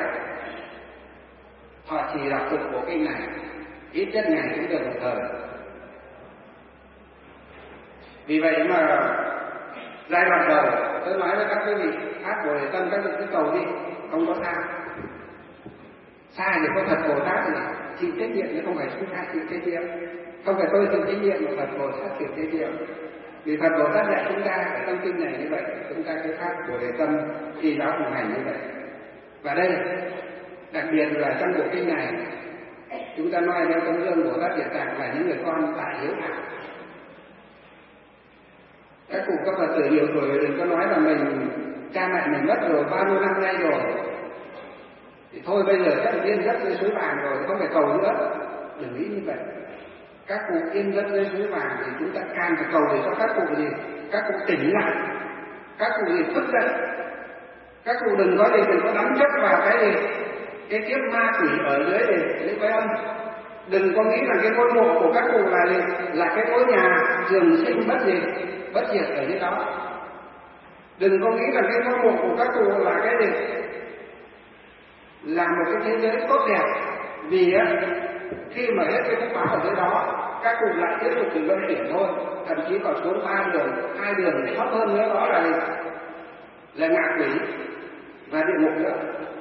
họ chỉ đọc từng bộ kinh này, ít nhất ngày cũng được một thời. Vì vậy mà giai đoạn đầu tôi nói với các quý vị phát Bồ Đề Tâm, các vị cứ cầu đi, không có sai. Sai thì có Phật Bồ Tát thì chịu trách nhiệm, chứ không phải chúng ta chịu trách nhiệm, không phải tôi chịu trách nhiệm mà Phật Bồ Tát chịu trách nhiệm. Vì Phật Bồ Tát dạy chúng ta ở trong kinh này như vậy, chúng ta cứ phát Bồ Đề Tâm khi đó cùng hành như vậy. Và đây đặc biệt là trong bộ kinh này chúng ta nói đến tấm gương Bồ Tát Địa Tạng là những người con tại hiếu thảo. Các cụ các Phật tử nhiều tuổi đừng có nói là mình cha mẹ mình mất rồi bao nhiêu năm nay rồi thì thôi bây giờ chắc yên giấc dưới suối vàng rồi, không phải cầu nữa. Đừng nghĩ như vậy. Các cụ yên giấc dưới suối vàng thì chúng ta càng phải cầu để cho các cụ gì? Các cụ tỉnh lại, các cụ gì thức dậy. Các cụ đừng có đắm chấp vào cái gì? Cái kiếp ma quỷ ở dưới để cái âm. Đừng có nghĩ là cái ngôi mộ của các cụ là gì? Là cái ngôi nhà trường sinh bất diệt ở dưới đó. Đừng có nghĩ là cái ngôi mộ của các cụ là cái gì? Là một cái thế giới tốt đẹp. Vì khi mà hết cái phúc báo ở dưới đó, các cụ lại tiếp tục từ luân chuyển thôi, thậm chí còn xuống 3 đường, 2 đường thấp hơn nữa, đó là ngạ quỷ và địa ngục nữa.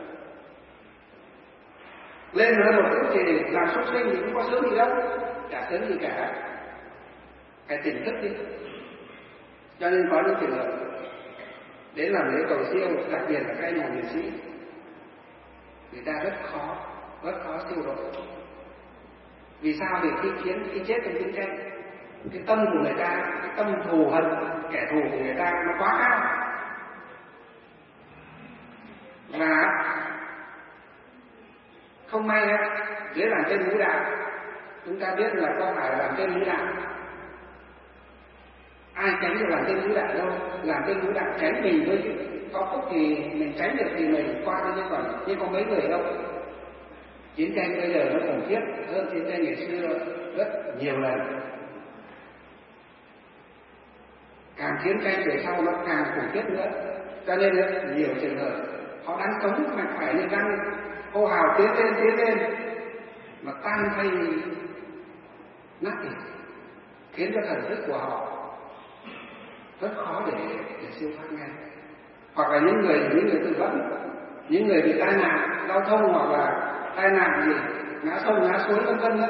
Lên hơn một chút thì làm súc sinh thì cũng có sướng gì đâu, chả sướng gì cả. Phải tỉnh thức đi. Cho nên có những trường hợp đến làm lễ cầu siêu, đặc biệt là các nhà nghệ sĩ, người ta rất khó siêu độ. Vì sao? Vì khi chết trong chiến tranh, cái tâm của người ta, cái tâm thù hận kẻ thù của người ta nó quá cao, và không may dưới làn tên lũ đạo, chúng ta biết là không phải là làn tên lũ đạo. Ai tránh được làn tên lũ đạo đâu? Làn tên lũ đạo tránh mình với có phúc thì mình tránh được thì mình qua đi, nhưng còn mấy người đâu. Chiến tranh bây giờ nó khủng khiếp hơn chiến tranh ngày xưa rất nhiều lần. Càng chiến tranh về sau nó càng khủng khiếp nữa, cho nên rất nhiều trường hợp họ đang sống mà phải như đang hô hào tiến lên mà tan thay nát thịt, khiến cho thần thức của họ rất khó để siêu thoát ngay. Hoặc là những người tự vẫn, những người bị tai nạn giao thông hoặc là tai nạn gì ngã sông ngã suối vân vân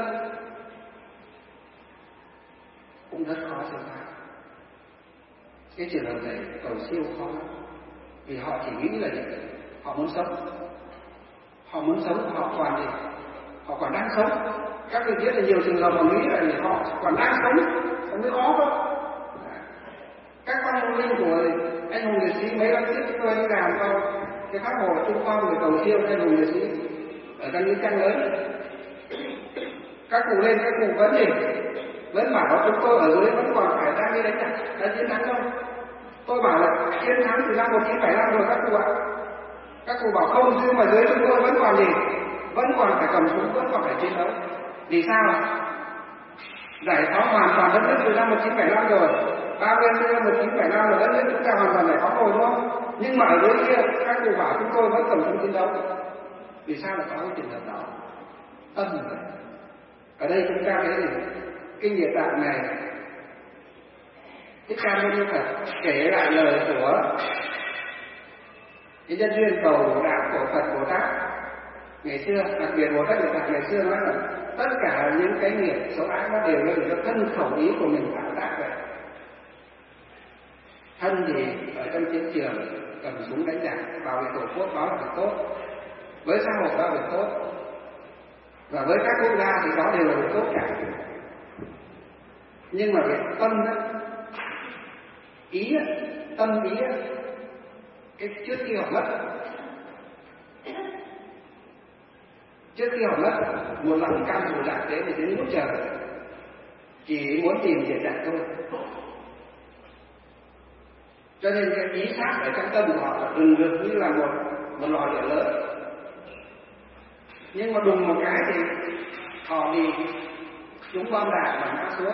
cũng rất khó siêu thoát. Cái trường hợp này cầu siêu khó lắm, vì họ chỉ nghĩ là gì? Họ muốn sống, họ còn gì? Họ còn đang sống. Các vị biết là nhiều trường hợp họ nghĩ là gì? Họ còn đang sống mới khó cơ. Các con linh của anh hùng liệt sĩ mấy năm trước chúng tôi đi làm cho cái pháp hồ trung phong về cầu siêu anh hùng liệt sĩ ở trong những trang lớn. Các cụ lên các cụ vẫn gì? Vẫn bảo chúng tôi ở dưới vẫn còn phải đang đi đánh giặc, đã chiến thắng không? Tôi bảo là chiến thắng từ năm 1975 rồi các cụ ạ. Các cụ bảo không, nhưng mà dưới chúng tôi vẫn còn gì? Vẫn còn phải cầm súng, vẫn còn phải chiến đấu. Vì sao? Giải phóng hoàn toàn đất nước từ năm 1975 rồi, 30 năm 1975 là đất nước chúng ta hoàn toàn giải phóng rồi, đúng không? Nhưng mà ở dưới kia các cụ bảo chúng tôi vẫn cầm súng chiến đấu. Vì sao lại có cái trường hợp đó? Âm vậy. Ở đây chúng ta thấy gì? Kinh Địa Tạng này, Thích Ca Mâu Ni Phật kể lại lời của cái nhân duyên cầu đạo của Phật Bồ Tát ngày xưa, đặc biệt Bồ Tát Địa Tạng ngày xưa nói là tất cả những cái nghiệp xấu ác nó đều là do thân khẩu ý của mình tạo tác vậy. Thân thì ở trong chiến trường cầm súng đánh giặc, bảo vệ tổ quốc đó là việc tốt, với xã hội đó là việc tốt, và với các quốc gia thì đó đều là việc tốt cả. Nhưng mà cái tâm đó, ý đó, tâm ý đó, cái trước khi họ mất, trước khi họ mất, một lòng cam thù lạc thế thì đến ngút trời, chỉ muốn tìm diệt giặc thôi. Cho nên cái ý sát ở trong tâm của họ là đừng được như là một lò lửa lớn. Nhưng mà đùng một cái thì họ bị chúng bom đạn và ngã xuống.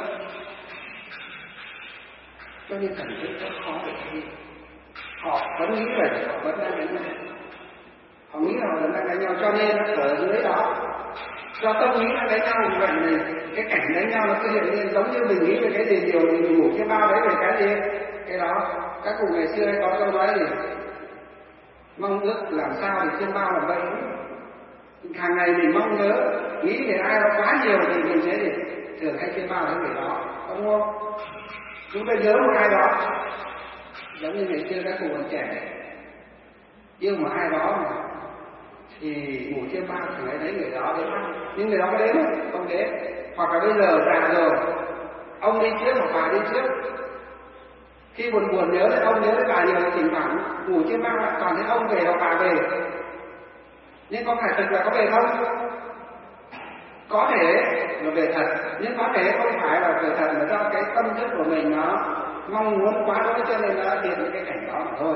Cho nên thần thức rất khó để đi. Họ vẫn nghĩ là họ vẫn đang đánh nhau. Họ nghĩ là họ vẫn đang đánh nhau, cho nên ở dưới đó do tâm nghĩ đang đánh nhau như vậy thì cái cảnh đánh nhau nó cứ hiện lên giống như mình nghĩ về cái gì nhiều thì mình ngủ chiếc bao đấy về cái gì. Cái đó các cụ ngày xưa hay có câu nói gì? Mong ước làm sao thì chiếc bao làm vậy. Hàng ngày mình mong nhớ, nghĩ về ai đó quá nhiều thì mình sẽ gì? Thường hay chiếc bao đến người đó, đúng không? Chúng ta nhớ một ai đó, giống như ngày xưa các cụ còn trẻ, yêu một ai đó mà thì ngủ trên bao thì lại thấy người đó đến mắt, nhưng người đó có đến không đến. Hoặc là bây giờ già rồi, ông đi trước hoặc bà đi trước, khi buồn nhớ đến ông nhớ đến bà nhiều, thỉnh thoảng ngủ trên bao lại toàn thấy ông về hoặc bà về, nhưng có phải thật là có về không? Có thể là về thật, nhưng có thể không phải là về thật, mà do cái tâm thức của mình nó mong muốn quá đỗi cho nên nó hiện những cái cảnh đó mà thôi.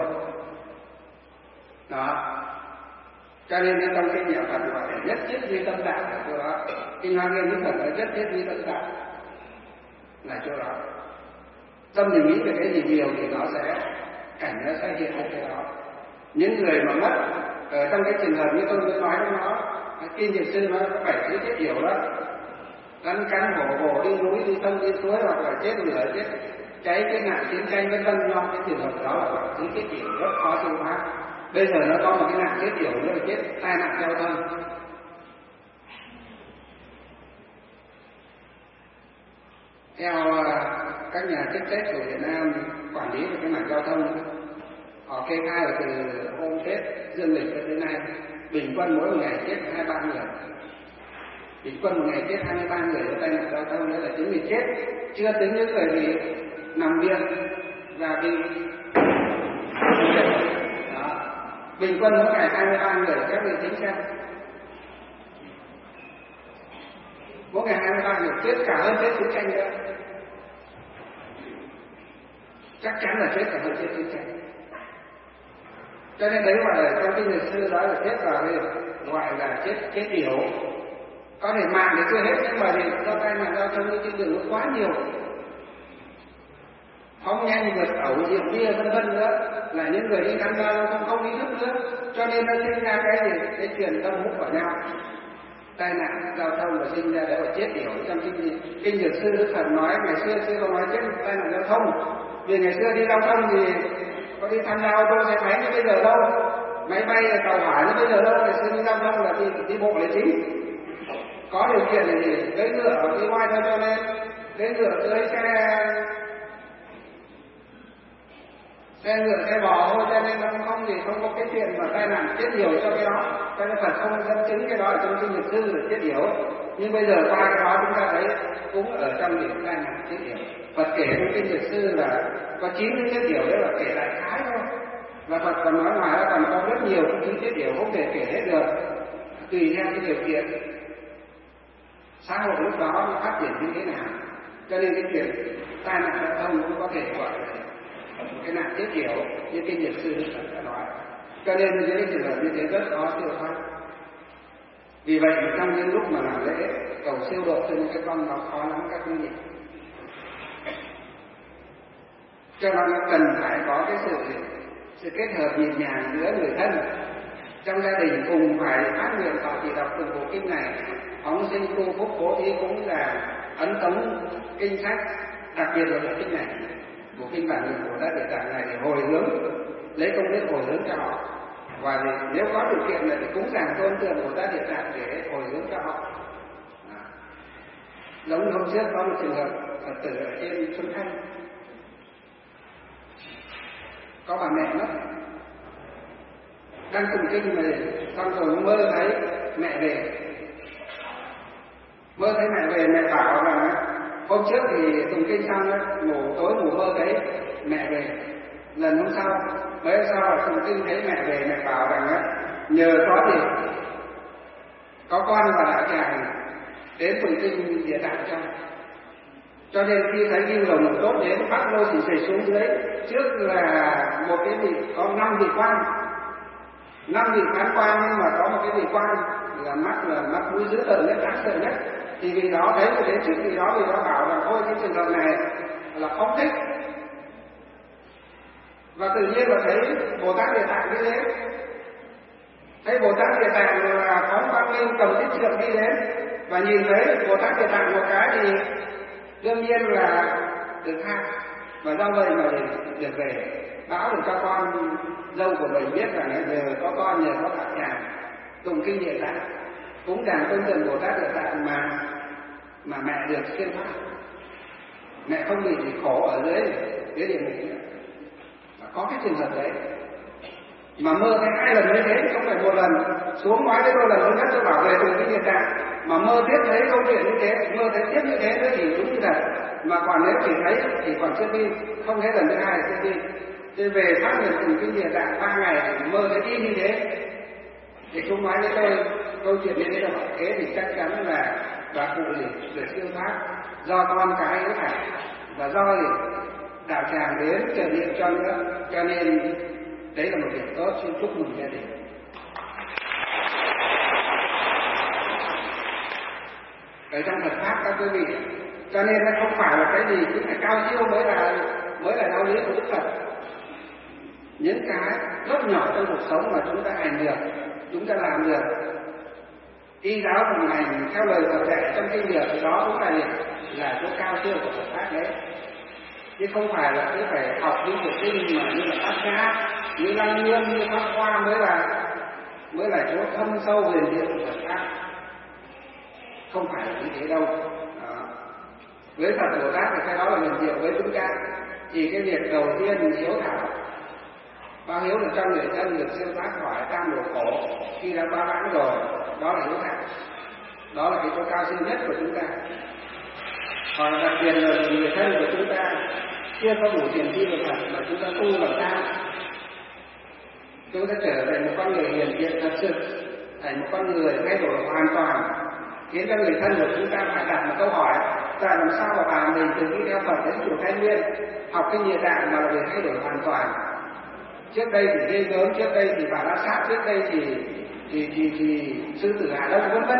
Đó. Cho nên trong cái niệm Phật gọi là nhất thiết duy tâm đạo là chỗ đó. Kinh Hoa Nghiêm Đức Phật là nhất thiết duy tâm đạo là chỗ đó. Tâm mình nghĩ về cái gì nhiều thì nó sẽ cảnh nó sẽ hiện ra cái đó. Những người mà mất ở trong cái trường hợp như tôi mới nói với nó, Kinh Điển Sư nó có 7 chữ chết yểu đó, rắn cắn hổ đi núi đi sông đi suối, hoặc là chết lửa chết cháy chết nạn chiến tranh vân vân. Do cái trường hợp đó là chữ chết yểu rất khó siêu thoát. Bây giờ nó có một cái nạn chết yểu nữa là chết tai nạn giao thông. Theo các nhà chức trách của Việt Nam quản lý về cái mảng giao thông, họ kê khai là từ hôm Tết dương lịch cho đến nay bình quân mỗi ngày chết 2-3 người. bình quân một ngày chết 23 người do tai nạn giao thông, nữa là những người chết chưa tính những người bị nằm viện và bị đó. Bình quân mỗi ngày 23 người, các vị tính xem, mỗi ngày 23 người chết, cả hơn chết chiến tranh nữa, chắc chắn là chết cả hơn chết chiến tranh. Cho nên đấy gọi là trong kinh lịch sư đó là chết vào đây gọi là chết yểu. Có thể mạng thì chưa hết, nhưng mà thì do tai nạn giao thông trên đường nó quá nhiều, phóng nhanh vượt ẩu, rượu bia vân vân nữa, là những người đi tham gia giao thông không ý thức nữa, cho nên nó sinh ra cái gì, cái truyền tâm hút vào nhau. Tai nạn giao thông là sinh ra để mà chết yểu. Trong kinh Dược Sư Đức Phật nói ngày xưa chưa có nói chết tai nạn giao thông, vì ngày xưa đi giao thông thì có đi tham gia ô tô xe máy như bây giờ đâu, máy bay tàu hỏa như bây giờ đâu. Ngày xưa đi giao thông là đi bộ là chính, có điều kiện thì cưỡi ngựa đi ngoài thôi, cho nên cưỡi ngựa cưỡi xe ngựa xe bò thôi, cho nên nó không có cái chuyện mà tai nạn chết yểu cho cái đó. Cho nên Phật không dẫn chứng cái đó ở trong kinh Dược Sư là chết yểu. Nhưng bây giờ qua cái đó chúng ta thấy cũng ở trong điểm tai nạn chết yểu. Phật kể trong kinh Dược Sư là có 9 cái chết yểu, đấy là kể đại khái thôi. Và Phật còn nói ngoài ra còn có rất nhiều những chết yểu không thể kể hết được, tùy theo cái điều kiện xã hội lúc đó nó phát triển như thế nào. Cho nên cái chuyện tai nạn giao thông cũng có thể gọi là cái nạn chết yểu như kinh Dược Sư Đức Phật đã nói. Cho nên những cái trường hợp như thế rất khó siêu thoát. Vì vậy trong những lúc mà làm lễ cầu siêu độ cho những cái con nó khó lắm các quý vị. Cho nên nó cần phải có cái sự kết hợp nhịp nhàng giữa người thân trong gia đình, cùng phải phát nguyện thọ trì đọc từng bộ kinh này, phóng sinh tu phúc bố thí cũng là ấn tống kinh sách, đặc biệt là bộ kinh này, bộ kinh Bản Nguyện của Đại Địa Tạng này để hồi hướng, lấy công đức hồi hướng cho họ. Và nếu có điều kiện là thì cúng dường tôn tượng của Đại Địa Tạng để hồi hướng cho họ. Giống hôm trước có một trường hợp Phật tử ở trên Xuân Thanh, có bà mẹ mất, đang tụng kinh mà xong rồi mơ thấy mẹ về. Mơ thấy mẹ về, mẹ bảo rằng hôm trước thì tụng kinh xong tối ngủ mơ thấy mẹ về. Lần hôm sau, mấy hôm sau là tụng kinh thấy mẹ về, mẹ bảo rằng nhờ có thì có con và đạo tràng đến tụng kinh Địa Tạng cho nên khi thấy kim lồng tốt đến bắt lô xì xì xuống dưới. Trước là một cái vị có 5 vị quan, 5 vị phán quan, nhưng mà có một cái vị quan là mắt mũi dữ tợn nhất, đáng sợ nhất. Thì vì đó thấy rồi đến trước vì đó bảo rằng thôi cái trường hợp này là không thích. Và tự nhiên là thấy Bồ Tát Địa Tạng đi đến, thấy Bồ Tát Địa Tạng là phóng quang minh cầm thiết trượng đi đến, và nhìn thấy Bồ Tát Địa Tạng một cái thì đương nhiên là được tha, và do vậy mà được về báo được cho con dâu của mình biết rằng nhờ có con, nhờ có đạo tràng tụng kinh Địa Tạng, cũng càng tôn tượng Bồ Tát Địa Tạng mà mẹ được siêu thoát, mẹ không bị khổ ở dưới địa ngục nữa. Có cái trường hợp đấy mà mơ thấy 2 lần mới thế, không phải 1 lần. Xuống nói với tôi lần thứ nhất tôi bảo về tụng kinh Địa Tạng, mà mơ tiếp thấy câu chuyện như thế, mơ thấy tiếp như thế nữa thì đúng như thật. Mà còn nếu chỉ thấy thì còn chưa tin, không thấy lần thứ 2 chưa tin. Tôi về phát nguyện tụng kinh Địa Tạng 3 ngày thì mơ thấy y như thế. Thì chúng nói với tôi câu chuyện như thế là bảo thế thì chắc chắn là bà cụ gì được siêu thoát do con cái yếu thạch, và do gì đạo tràng đến trợ niệm cho nữa. Cho nên đấy là một việc tốt, xin chúc mừng gia đình. Ở trong Phật pháp các quý vị, cho nên nó không phải là cái gì cũng phải cao siêu mới là đạo lý của Đức Phật. Những cái rất nhỏ trong cuộc sống mà chúng ta hành được, chúng ta làm được, y giáo cùng hành theo lời Phật dạy trong kinh điển, đó cũng là chỗ cao siêu của Phật pháp đấy. Chứ không phải là cứ phải học những cuộc kinh mà như là Bát Nhã, như Lăng Nghiêm, như Pháp Hoa mới là chỗ thâm sâu huyền diệu của Phật pháp. Không phải là như thế đâu. Đó. Với Phật Bồ Tát thì cái đó là huyền diệu, với chúng ta thì cái việc đầu tiên hiếu thảo, báo hiếu được cho người thân được siêu thoát khỏi tam đồ khổ khi đã quá vãng rồi, đó là hiếu thảo. Đó là cái chỗ cao siêu nhất của chúng ta. Còn đặc biệt là người thân của chúng ta chưa có đủ tiền thi về Phật mà chúng ta tu làm sao chúng ta trở thành một con người hiền thiện thật sự, thành một con người thay đổi hoàn toàn, khiến cho người thân của chúng ta phải đặt một câu hỏi là làm sao mà bà mình từ khi theo Phật đến chùa Thái Nguyên học cái Địa Tạng mà là để thay đổi hoàn toàn. Trước đây thì ghê gớm, trước đây thì bà La Sát, trước đây thì sư tử Hạ Đông vân vân.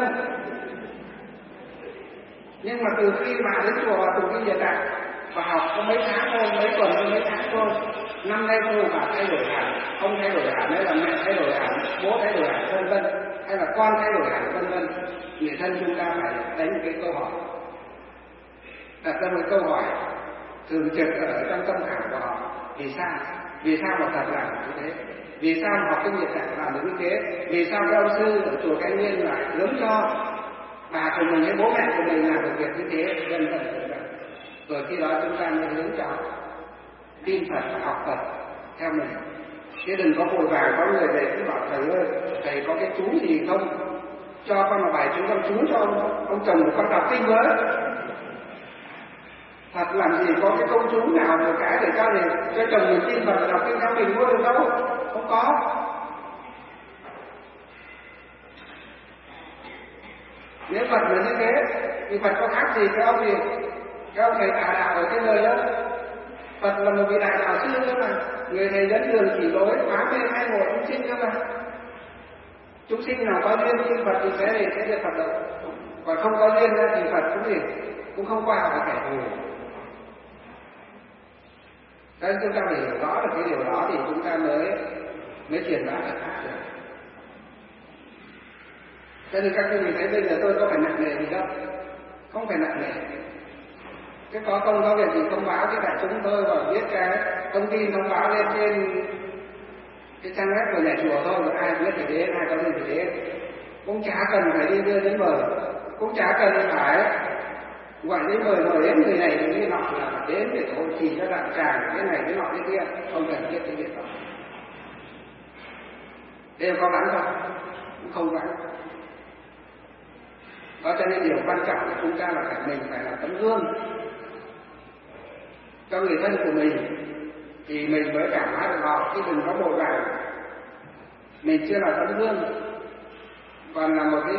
Nhưng mà từ khi bà đến chùa tụng kinh Địa Tạng và học có mấy tháng thôi, mấy tuần thôi, mấy tháng thôi, năm nay cô bà thay đổi hẳn, ông thay đổi hẳn, hay là mẹ thay đổi hẳn, bố thay đổi hẳn, vân vân, hay là con thay đổi hẳn, vân vân. Người thân chúng ta phải đánh cái câu hỏi, đặt ra một câu hỏi thường trực ở trong tâm khảm của họ: vì sao mà Phật làm như thế, vì sao học kinh Địa Tạng làm được như thế, vì sao các ông sư ở chùa Cái Nguyên lại hướng cho bà của mình hay bố mẹ của mình làm được việc như thế, vân vân. Rồi khi đó chúng ta mới hướng cho tin Phật và học Phật theo mình. Chứ đừng có vội vàng có người về cứ bảo thầy ơi, thầy có cái chú gì không, cho con một bài chú, con chú cho ông chồng của con đọc kinh với. Phật làm gì có cái câu chú nào một cái để cho chồng mình tin Phật đọc kinh theo mình mua được đâu, không có. Nếu Phật là như thế thì Phật có khác gì cái ông gì, cái ông thầy tà đạo ở trên đời đâu. Phật là một vị đại đạo sư cơ mà, người thầy dẫn đường chỉ lối phá mê khai ngộ chúng sinh cơ mà. Chúng sinh nào có duyên tin Phật thì sẽ được Phật được, còn không có duyên thì Phật cũng không qua được kẻ thù. Nên chúng ta phải hiểu rõ được cái điều đó thì chúng ta mới truyền bá Phật pháp được. Cho nên các quý vị thấy bây giờ tôi có phải nặng nề gì đâu, không phải nặng nề. Cái có công có việc gì thông báo với đại chúng tôi, và viết cái thông tin thông báo lên trên cái trang web của nhà chùa thôi, rồi ai biết thì đến, ai có gì thì đến. Cũng chả cần phải đi đưa đến mời, cũng chả cần phải gọi đến mời đến người này người nọ là phải đến để hội trì cho đạo tràng cái này cái nọ cái kia, không cần biết cái việc đó. Đây có bán không? Cũng không bán. Đó cho nên điều quan trọng của chúng ta là mình phải là tấm gương cho người thân của mình thì mình mới cảm hóa được họ, chứ đừng có vội vàng. Mình chưa là tấm gương, còn là một cái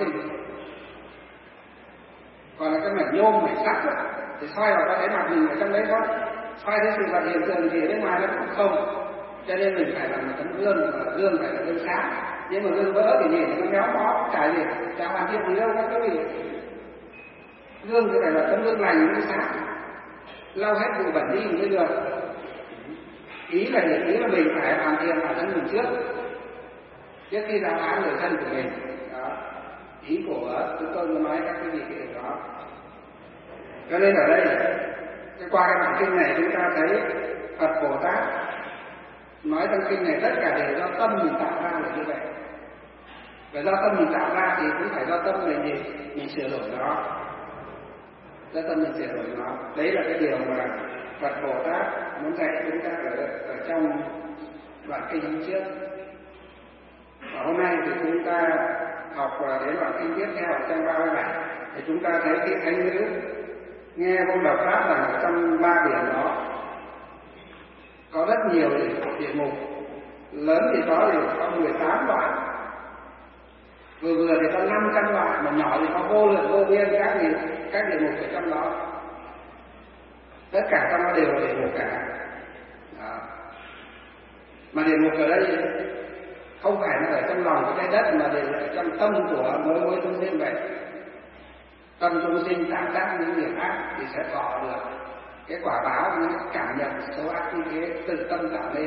mảnh nhôm, mảnh sắt đó, thì soi vào có thấy mặt mình ở trong đấy không? Soi thấy sự vật hiện tượng gì bên ngoài nó cũng không. Cho nên mình phải là một tấm gương, và gương phải là gương sáng. Nhưng mà gương vỡ thì nhìn nó méo mó, chả gì, chả hoàn thiện gì đâu các quý vị. Gương thì phải là tấm gương lành, gương sáng, lau hết bụi bẩn đi mới được. Ý là mình phải hoàn thiện bản thân mình trước khi giáo hóa người thân của mình. Đó, ý của chúng tôi muốn nói các quý vị cái điều đó. Cho nên ở đây qua cái bản kinh này chúng ta thấy Phật Bồ Tát nói trong kinh này tất cả đều do tâm mình tạo ra là như vậy. Và do tâm mình tạo ra thì cũng phải do tâm mình sửa đổi nó. Do tâm mình sửa đổi nó. Đấy là cái điều mà Phật Bồ Tát muốn dạy chúng ta ở trong đoạn kinh trước. Và hôm nay thì chúng ta học đến đoạn kinh tiếp theo trong 37 thì chúng ta thấy cái thánh nữ nghe Vô Độc Pháp rằng ở trong 3 biển đó có rất nhiều địa ngục, lớn thì có 18 loại, vừa thì có 500 loại, mà nhỏ thì có vô lượng vô biên các địa ngục ở trong đó. Tất cả trong nó đều là địa ngục cả. Đó. Mà địa ngục ở đây không phải là ở trong lòng cái trái đất, mà đều là ở trong tâm của mỗi chúng sinh vậy. Tâm chúng sinh tạo tác những việc ác thì sẽ thọ được cái quả báo, những cảm nhận xấu ác như thế tự tâm tạo lên.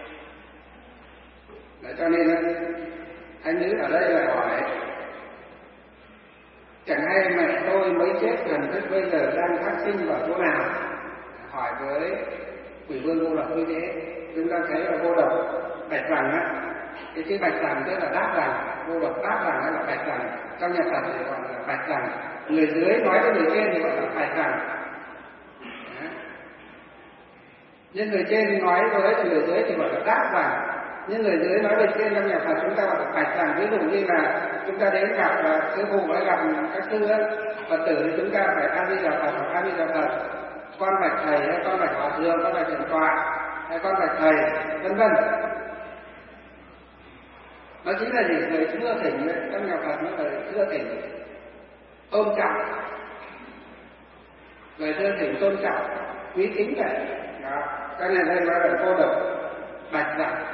Cho nên thánh nữ ở đây là hỏi: chẳng hay mẹ tôi mới chết thần thức bây giờ đang phát sinh vào chỗ nào? Hỏi với Quỷ Vương Vô Độc như thế. Chúng ta thấy là Vô Độc bạch rằng á, cái chữ bạch rằng tức là đáp rằng, Vô Độc đáp rằng hay là bạch rằng, trong nhà Phật thì gọi là bạch rằng, người dưới nói với người trên thì gọi là bạch rằng. Nhưng người trên nói với người dưới thì gọi là đáp rằng. Nhưng người dưới nói về trên trong nhà Phật chúng ta phải bạch rằng, ví dụ như là chúng ta đến gặp sư phụ hay gặp các sư Phật tử thì chúng ta phải A Di Đà Phật hoặc A Di Đà Phật, con bạch thầy hay con bạch hòa thượng, con bạch thượng tọa hay con bạch thầy, vân vân. Nó chính là gì? Người thưa thỉnh trong nhà Phật, nó phải thưa thỉnh tôn trọng, người thưa thỉnh tôn trọng, quý kính vậy. Đó, cái này đây nói là cô độc bạch rằng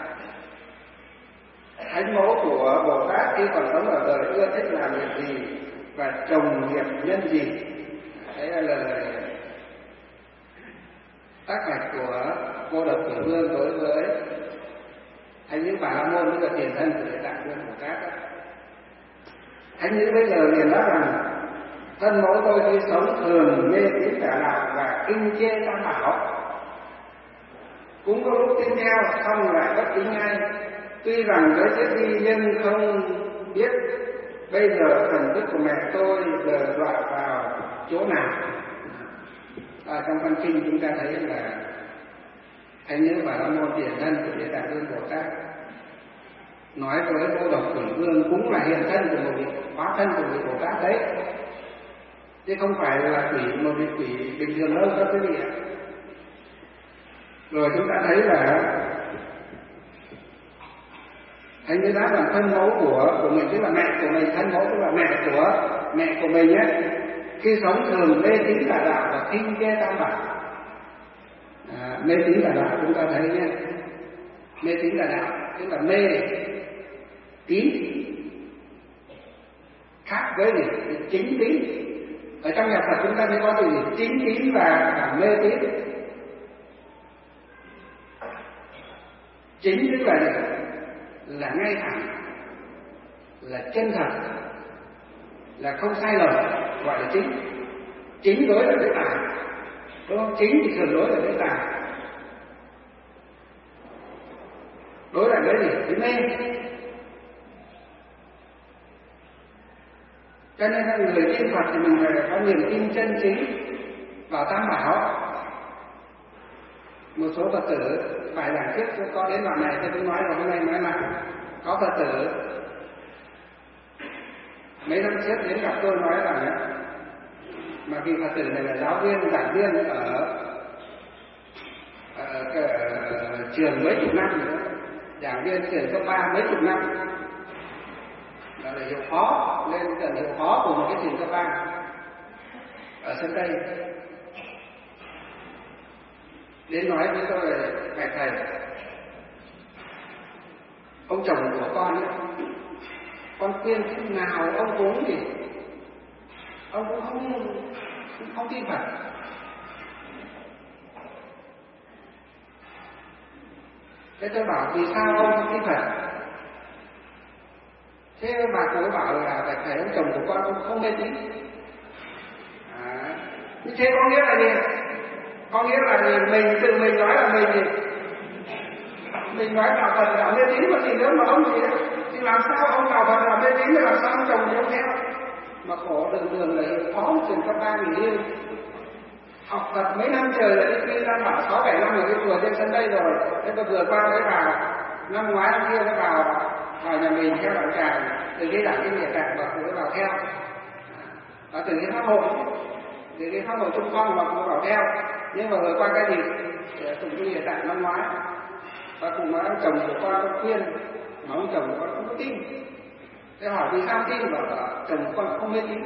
thánh mẫu của Bồ Tát khi còn sống ở đời ưa thích làm việc gì và trồng nghiệp nhân gì. Đấy là lời tác bạch của cô độc Quỷ Vương đối với Thánh Nữ Bà La Môn, tức là tiền thân của Địa Tạng Vương Bồ Tát đó. Thánh Nữ bây giờ liền nói rằng thân mẫu tôi khi sống thường mê tín Đà Lạt và kinh chê Tam Bảo, cũng có lúc tin theo xong lại bất tín ngay. Tuy rằng tới chết đi nhưng không biết bây giờ thần thức của mẹ tôi giờ đọa vào chỗ nào. Trong văn kinh chúng ta thấy là Thánh Nữ Bà La Môn tiền thân của Địa Tạng Vương Bồ Tát nói với cô độc Quỷ Vương cũng là hiện thân của một vị hóa thân của vị Bồ Tát đấy, chứ không phải là một vị quỷ bình thường đâu các quý vị ạ. Rồi chúng ta thấy là Thánh Nữ Đáp là thân mẫu của mình, tức là mẹ của mình, thân mẫu tức là mẹ của mình nhé. Khi sống thường mê tín Tà đạo và kinh chê Tam Bảo. Mê tín Tà đạo chúng ta thấy nhé, mê tín Tà đạo tức là mê tín khác với gì? Chính tín. Ở trong nhà Phật chúng ta mới có từ gì? Chính tín và mê tín. Chính tức là gì? Là ngay thẳng, là chân thật, là không sai lầm, gọi là chính. Chính đối là với tà, đúng không? Chính thì thường đối là với tà, đối là với gì? Với mê. Cho nên là người tin Phật thì mình phải có niềm tin chân chính vào Tam Bảo. Một số Phật tử phải giảng thuyết có đến đoạn này tôi cũng nói rồi, hôm nay nói lại. Có Phật tử mấy năm trước đến gặp tôi nói rằng mà vì Phật tử này là giáo viên, giảng viên ở trường mấy chục năm nữa, giảng viên trường cấp 3 mấy chục năm, là hiệu phó, lên gần hiệu phó của một cái trường cấp 3 ở sân Tây. Đến nói với tôi là bạch thầy, ông chồng của con ấy, con khuyên thế nào ông cũng thì ông cũng không tin Phật. Thế tôi bảo vì sao ông không tin Phật? Thế bà cô bảo là bạch thầy, ông chồng của con cũng không mê tín. Như thế có nghĩa là gì? Có nghĩa là mình tự mình nói là mình nói đạo Phật đạo mê tín mà gì nữa mà ông gì đó. Thì làm sao ông đạo Phật đạo mê tín thì làm sao ông chồng không theo? Mà khổ đường là hiệu phó trường cấp 3 nghỉ hưu, học Phật mấy năm trời là đi Kim Tam Bảo 6-7 năm ở cái chùa trên sân Tây rồi. Thế mà vừa qua mới vào, năm ngoái năm kia nó vào nhà mình theo đạo tràng, từ cái giảng kinh Địa Tạng và cô ấy vào theo. Và từ cái pháp hội, từ cái pháp hội Trung Phong mà cô vào theo. Nhưng mà vừa qua cái gì tụng kinh Địa Tạng năm ngoái, và cùng nói ông chồng của con khuyên, mà ông chồng của con không có tin. Thế hỏi vì sao tin, bảo là chồng của con không mê tín.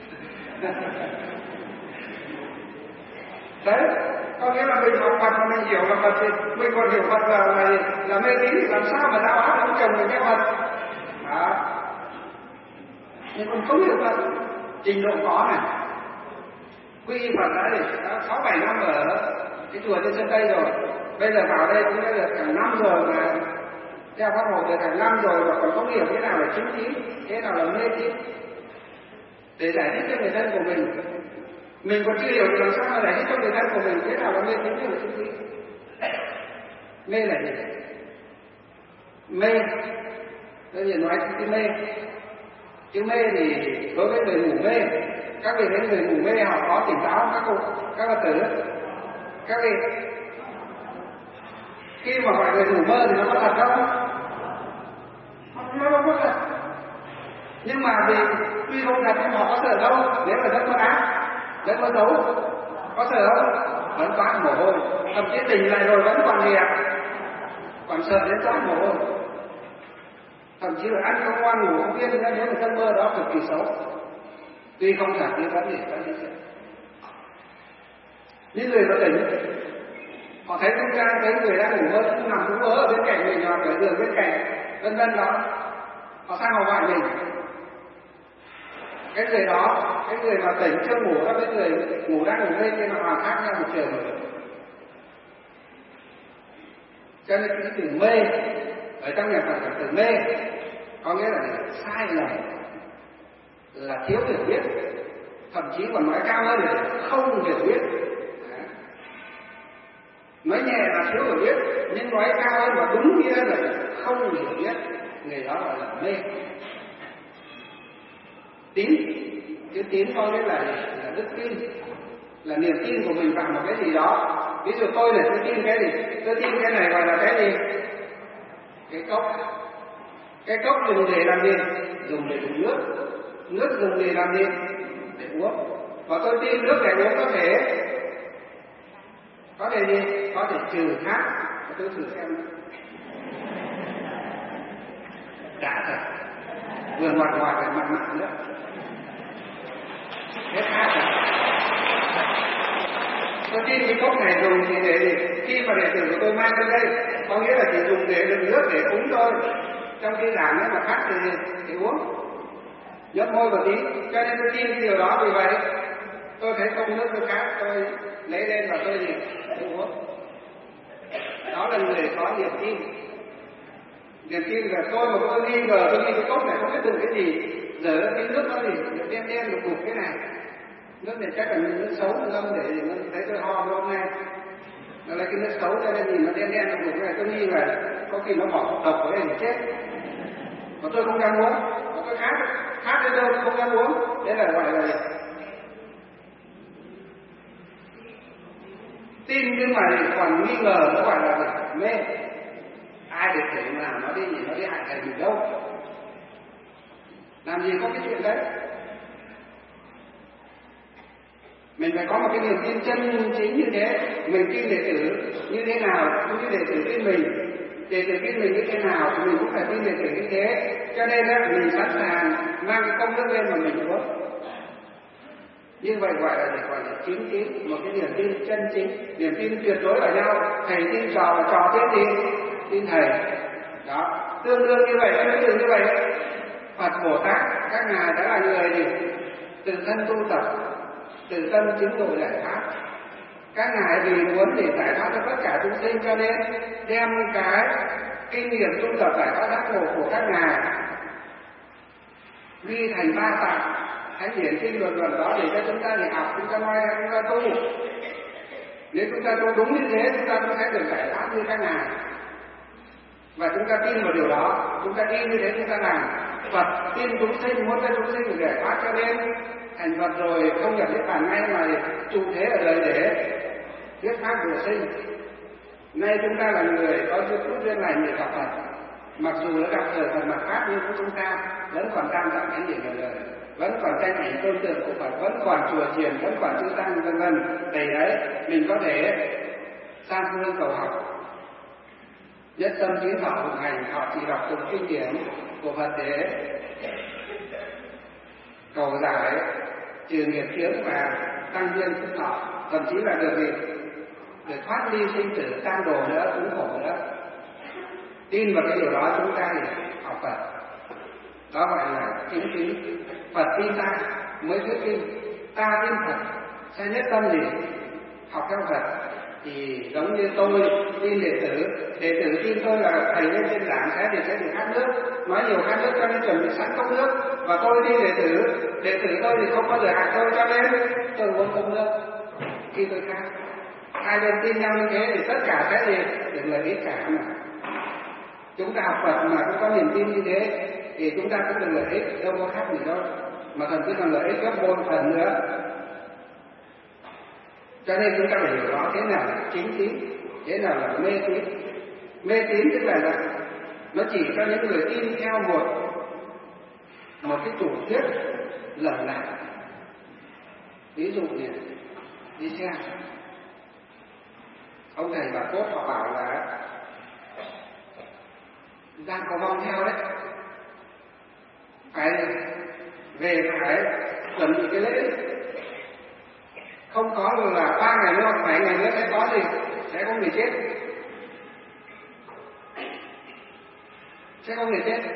Đấy, có nghĩa là mình học Phật mà mình hiểu là Phật thì mình còn hiểu Phật là mê tín thì làm sao mà giáo hóa ông chồng mình theo Phật. Đó. Nhưng còn không hiểu Phật, trình độ có này. Quy y Phật đã 6-7 năm ở cái chùa trên sân Tây rồi. Bây giờ vào đây cũng đã được cả năm rồi mà theo pháp hội được cả năm rồi mà còn không hiểu thế nào là chính tín, thế nào là mê tín. Để giải thích cho người thân của mình còn chưa hiểu thì làm sao mà giải thích cho người thân của mình thế nào là mê tín, thế là chính tín. Mê là gì? Mê, tôi vừa nói cái mê. Chữ mê thì đối với người ngủ mê, các vị thấy người ngủ mê họ có tỉnh táo, các Phật tử, các vị Khi mà mọi người ngủ mơ thì nó có thật không? Nó không có thật. Nhưng mà vì tuy không thật nhưng họ có sợ đâu. Nếu là giấc mơ ác, giấc mơ xấu, có sợ không? Vẫn toát mồ hôi. Thậm chí tỉnh lại rồi vẫn còn gì ạ? Còn sợ đến toát mồ hôi. Thậm chí là ăn không ngoan, ngủ không yên, nên nếu mà giấc mơ đó cực kỳ xấu. Tuy không thật nhưng vẫn gì sợ. Những người mà tỉnh, họ thấy chúng ta, thấy người đang ngủ mơ, cũng nằm cũng mơ ở bên cạnh mình, hoặc ở giường bên cạnh, vân vân đó, họ sang họ gọi mình. Cái người đó, cái người mà tỉnh chưa ngủ đó, cái người ngủ đang ngủ lên nhưng mà hoàn khác nhau một trời người. Cho nên cái từ mê ở trong nhà Phật là từ mê, có nghĩa là sai lầm, là thiếu hiểu biết, thậm chí còn nói cao hơn là không hiểu biết. Nói nhẹ là thiếu hiểu biết, nhưng nói cao hơn và đúng nghĩa là không hiểu biết, người đó gọi là mê. Tín, cái tín có nghĩa là đức tin, là niềm tin của mình vào một cái gì đó. Ví dụ tôi là tôi tin cái gì? Tôi tin cái này gọi là cái gì? Cái cốc. Cái cốc dùng để làm gì? Dùng để đựng nước. Nước dùng để làm gì? Để uống. Và tôi tin nước để uống có thể gì? Có thể trừ khát. Và tôi thử xem. Đã thật. Vừa ngọt lại mặn nữa. Hết khát rồi. Tôi tin cái cốc này dùng thì để gì? Khi mà đệ tử của tôi mang lên đây, có nghĩa là chỉ dùng để đựng nước để uống thôi. Trong khi làm nếu mà khát thì để uống. Nhấp môi một tí, cho nên tôi tin cái điều đó. Vì vậy tôi thấy không nước tôi khát, tôi lấy lên và tôi uống. Đó là người có niềm tin. Niềm tin là tôi mà tôi nghi ngờ, tôi nghĩ cái cốc này không biết dùng cái gì, giờ cái nước nó gì đen đục cái này, nước này chắc là nước xấu ngâm để nó thấy tôi ho hôm nay, nó là cái nước xấu cho nên nhìn nó đen đục cái này, tôi nghi là có khi nó bỏ độc vào đây để chết, mà tôi không dám uống, mà tôi khát đến đâu tôi không dám uống, đấy là gọi là tin nhưng mà còn nghi ngờ, nó gọi là mê. Ai để thể làm nó đi hại thầy mình đâu, làm gì có cái chuyện đấy. Mình phải có một cái niềm tin chân chính như thế. Mình tin đệ tử như thế nào cũng như đệ tử tin mình, đệ tử tin mình như thế nào thì mình cũng phải tin đệ tử như thế. Cho nên đó, mình sẵn sàng mang cái công đức lên mà mình uống. Như vậy gọi là chính tín, một cái niềm tin chân chính, niềm tin tuyệt đối ở nhau. Thầy tin trò và trò tin gì? Tin thầy. Đó, tương đương như vậy, tương tự như vậy. Phật Bồ Tát các ngài đã là người gì? Tự thân tu tập, tự tâm chứng ngộ giải thoát. Các ngài vì muốn để giải thoát cho tất cả chúng sinh, cho nên đem cái kinh nghiệm tu tập giải thoát giác ngộ của các ngài ghi thành 3 tạng Thánh Hiển Kinh luận đó để cho chúng ta để học, chúng ta nói, chúng ta tu. Nếu chúng ta tu đúng như thế, chúng ta cũng sẽ được giải thoát như các ngài. Và chúng ta tin vào điều đó, chúng ta tin như thế chúng ta làm. Phật tin chúng sinh, muốn cho chúng sinh được giải thoát, cho nên thành Phật rồi không nhập niết bàn ngay mà trụ thế ở đời để thuyết pháp độ sinh. Nay chúng ta là người có duyên lành để gặp Phật, mặc dù đã gặp thời Phật mặt khác nhưng chúng ta vẫn còn tam tạng Thánh Hiển ở đời, vẫn còn tranh ảnh tôn tượng của Phật, vẫn còn chùa chiền, vẫn còn chư tăng vân vân. Đầy đấy mình có thể sang phương cầu học, nhất tâm kiến thọ thực hành, họ chỉ đọc từng kinh điển của Phật để cầu giải trừ nghiệp chướng và tăng duyên phước thọ, thậm chí là được gì? Được thoát ly sinh tử tam đồ nữa, cũng khổ nữa. Tin vào cái điều đó chúng ta thì học Phật. Đó gọi là chính tín. Phật tin ta mới thuyết kinh, ta tin Phật sẽ nhất tâm gì? Học theo Phật. Thì giống như tôi tin đệ tử tin tôi là thầy lên trên giảng sẽ được khát nước, nói nhiều khát nước cho nên chuẩn bị sẵn cốc nước, và tôi tin đệ tử tôi thì không bao giờ hại tôi, cho nên tôi uống cốc nước khi tôi khát. Hai bên tin nhau như thế thì tất cả sẽ được lợi ích cả mà. Chúng ta học Phật mà cũng có niềm tin như thế thì chúng ta cũng được lợi ích, đâu có khác gì đâu, mà thậm chí còn lợi ích gấp bội phần nữa. Cho nên chúng ta phải hiểu rõ thế nào là chính tín, thế nào là mê tín. Mê tín tức là nó chỉ cho những người tin theo một cái chủ thuyết lầm lạc. Ví dụ như đi xe, ông thầy bà cốt họ bảo là đang có vong theo đấy, phải về phải chuẩn bị cái lễ, không có là 3 ngày nữa hoặc 7 ngày nữa sẽ có gì, sẽ có người chết, sẽ có người chết.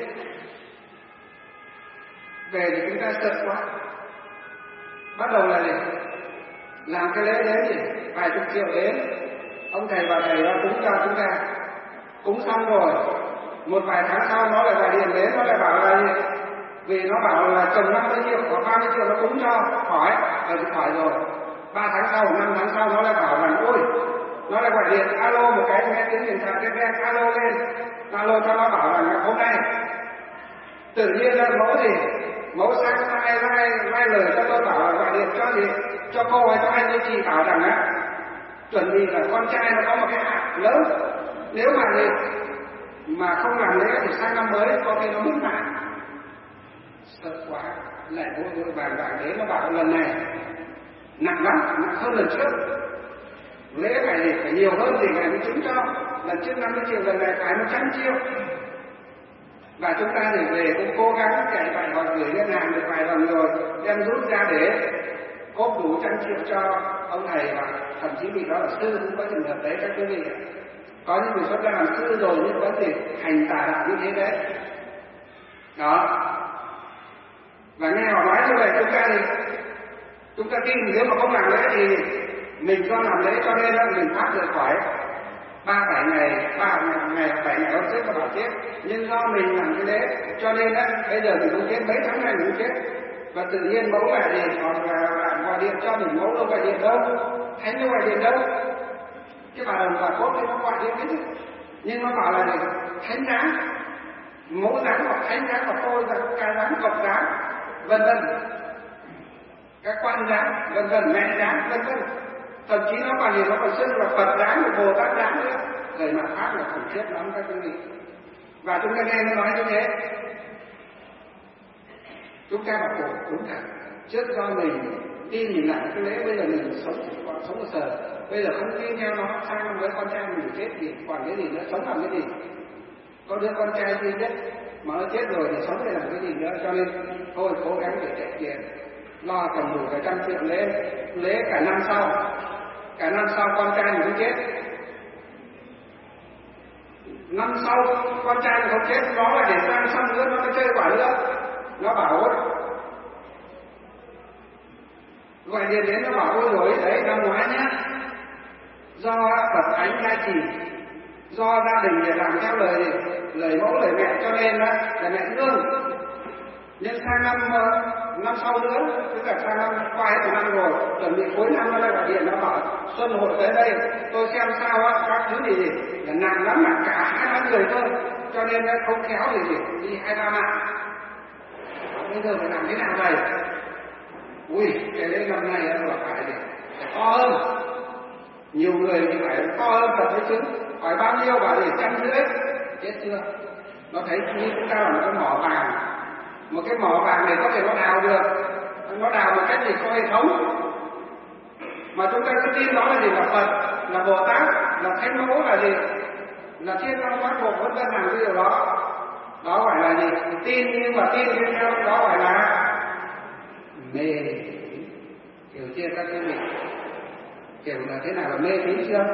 Về thì chúng ta sợ quá, bắt đầu là gì, làm cái lễ đến gì vài chục triệu đến, ông thầy bà thầy đã cúng cho chúng ta, cúng xong rồi một vài tháng sau nó lại gọi điện đến, nó lại bảo là gì, vì nó bảo là chồng 50 triệu hoặc 30 triệu nó cúng cho, hỏi thì hỏi rồi 3 tháng sau 5 tháng sau nó lại bảo là ôi, nó lại gọi điện alo một cái nghe tiếng điện thoại cái alo lên, alo cho nó bảo là hôm nay tự nhiên là mẫu gì, mẫu sáng mai lời cho tôi bảo là gọi điện cho gì, cho cô hay cho anh ấy chị bảo rằng á chuẩn bị là con trai nó có một cái hạt lớn, nếu mà gì mà không làm lễ thì sang năm mới có khi nó mất mạng. Sợ quá, lại vội vàng đến, nó bảo lần này nặng lắm, nặng hơn lần trước, lễ phải gì phải nhiều hơn thì ngài mới chứng cho, lần trước 50 triệu lần này phải 100 triệu. Và chúng ta thì về cũng cố gắng chạy vài hoặc gửi ngân hàng được vài lần rồi, đem rút ra để cốp đủ 100 triệu cho ông thầy, và thậm chí vì đó là sư cũng có trường hợp đấy các quý vị. Có những người xuất ra làm sư rồi nhưng có thể hành tà đạo như thế đấy. Đó. Và nghe họ nói như vậy chúng ta tin, nếu mà không làm lễ thì mình do làm lễ cho nên là mình thoát được khỏi 3-7 ngày, 7 ngày hôm trước có bảo chết, nhưng do mình làm cái lễ cho nên á bây giờ mình không chết, mấy tháng này mình không chết. Và tự nhiên mẫu là gì, hoặc là gọi điện cho mình, mẫu đâu gọi điện đâu, thánh đâu gọi điện đâu, cái bà đồng bà cốt thì nó gọi điện cái chứ, nhưng nó bảo là gì, thánh giá, mẫu dáng hoặc thánh giá của tôi là ca dáng cộng dáng vân vân, các quan dáng vân vân, mẹ dáng vân vân, thậm chí nó còn gì, nó còn xưng là Phật dáng, Bồ Tát dáng nữa, lời mà pháp là khủng khiếp lắm các quý vị. Và chúng ta nghe nó nói như thế, chúng ta bảo khổ đúng thật, trước do mình tin mình làm cái lễ, bây giờ mình sống một sờ, bây giờ không tin theo nó, sang năm với con trai mình chết thì còn cái gì nữa, sống làm cái gì, có đứa con trai duy nhất mà nó chết rồi thì sống để làm cái gì nữa, cho nên thôi cố gắng để chạy tiền, lo tầm đủ cả 100 triệu lễ cả năm sau con trai mình không chết, năm sau con trai mình không chết, nó là để sang xong nữa nó mới chơi quả nữa. Nó bảo gọi điện đến, nó bảo ôi rồi đấy, năm ngoái nhá, do Phật Thánh gia trì, do gia đình để làm theo lời mẫu lời mẹ cho nên là mẹ thương, nhưng sang năm sau nữa, tức là sang năm qua hết một năm rồi, chuẩn bị cuối năm nó lại gọi điện, nó bảo xuân hội tới đây, tôi xem sao á, các thứ gì là nặng lắm, là cả 2-3 người thôi, cho nên nó không khéo gì đi 2-3 mạng. Bây giờ phải làm thế nào vậy? Ui, cái lễ năm nay là phải to hơn, nhiều người thì phải to hơn thật đấy chứ, hỏi bao nhiêu bảo để 150, chết chưa? Nó thấy như chúng ta là một cái mỏ vàng, một cái mỏ vàng này có thể nó đào được, nó đào một cách gì có hệ thống, mà chúng ta cứ tin đó là gì, là Phật, là Bồ Tát, là Thánh Mẫu, là gì, là Thiên Long Bát Bộ vân vân, làm cái điều đó, đó gọi là gì, tin, nhưng mà tin theo đó gọi là mê, hiểu chưa các quý vị? Kiểu là thế nào là mê tín chưa?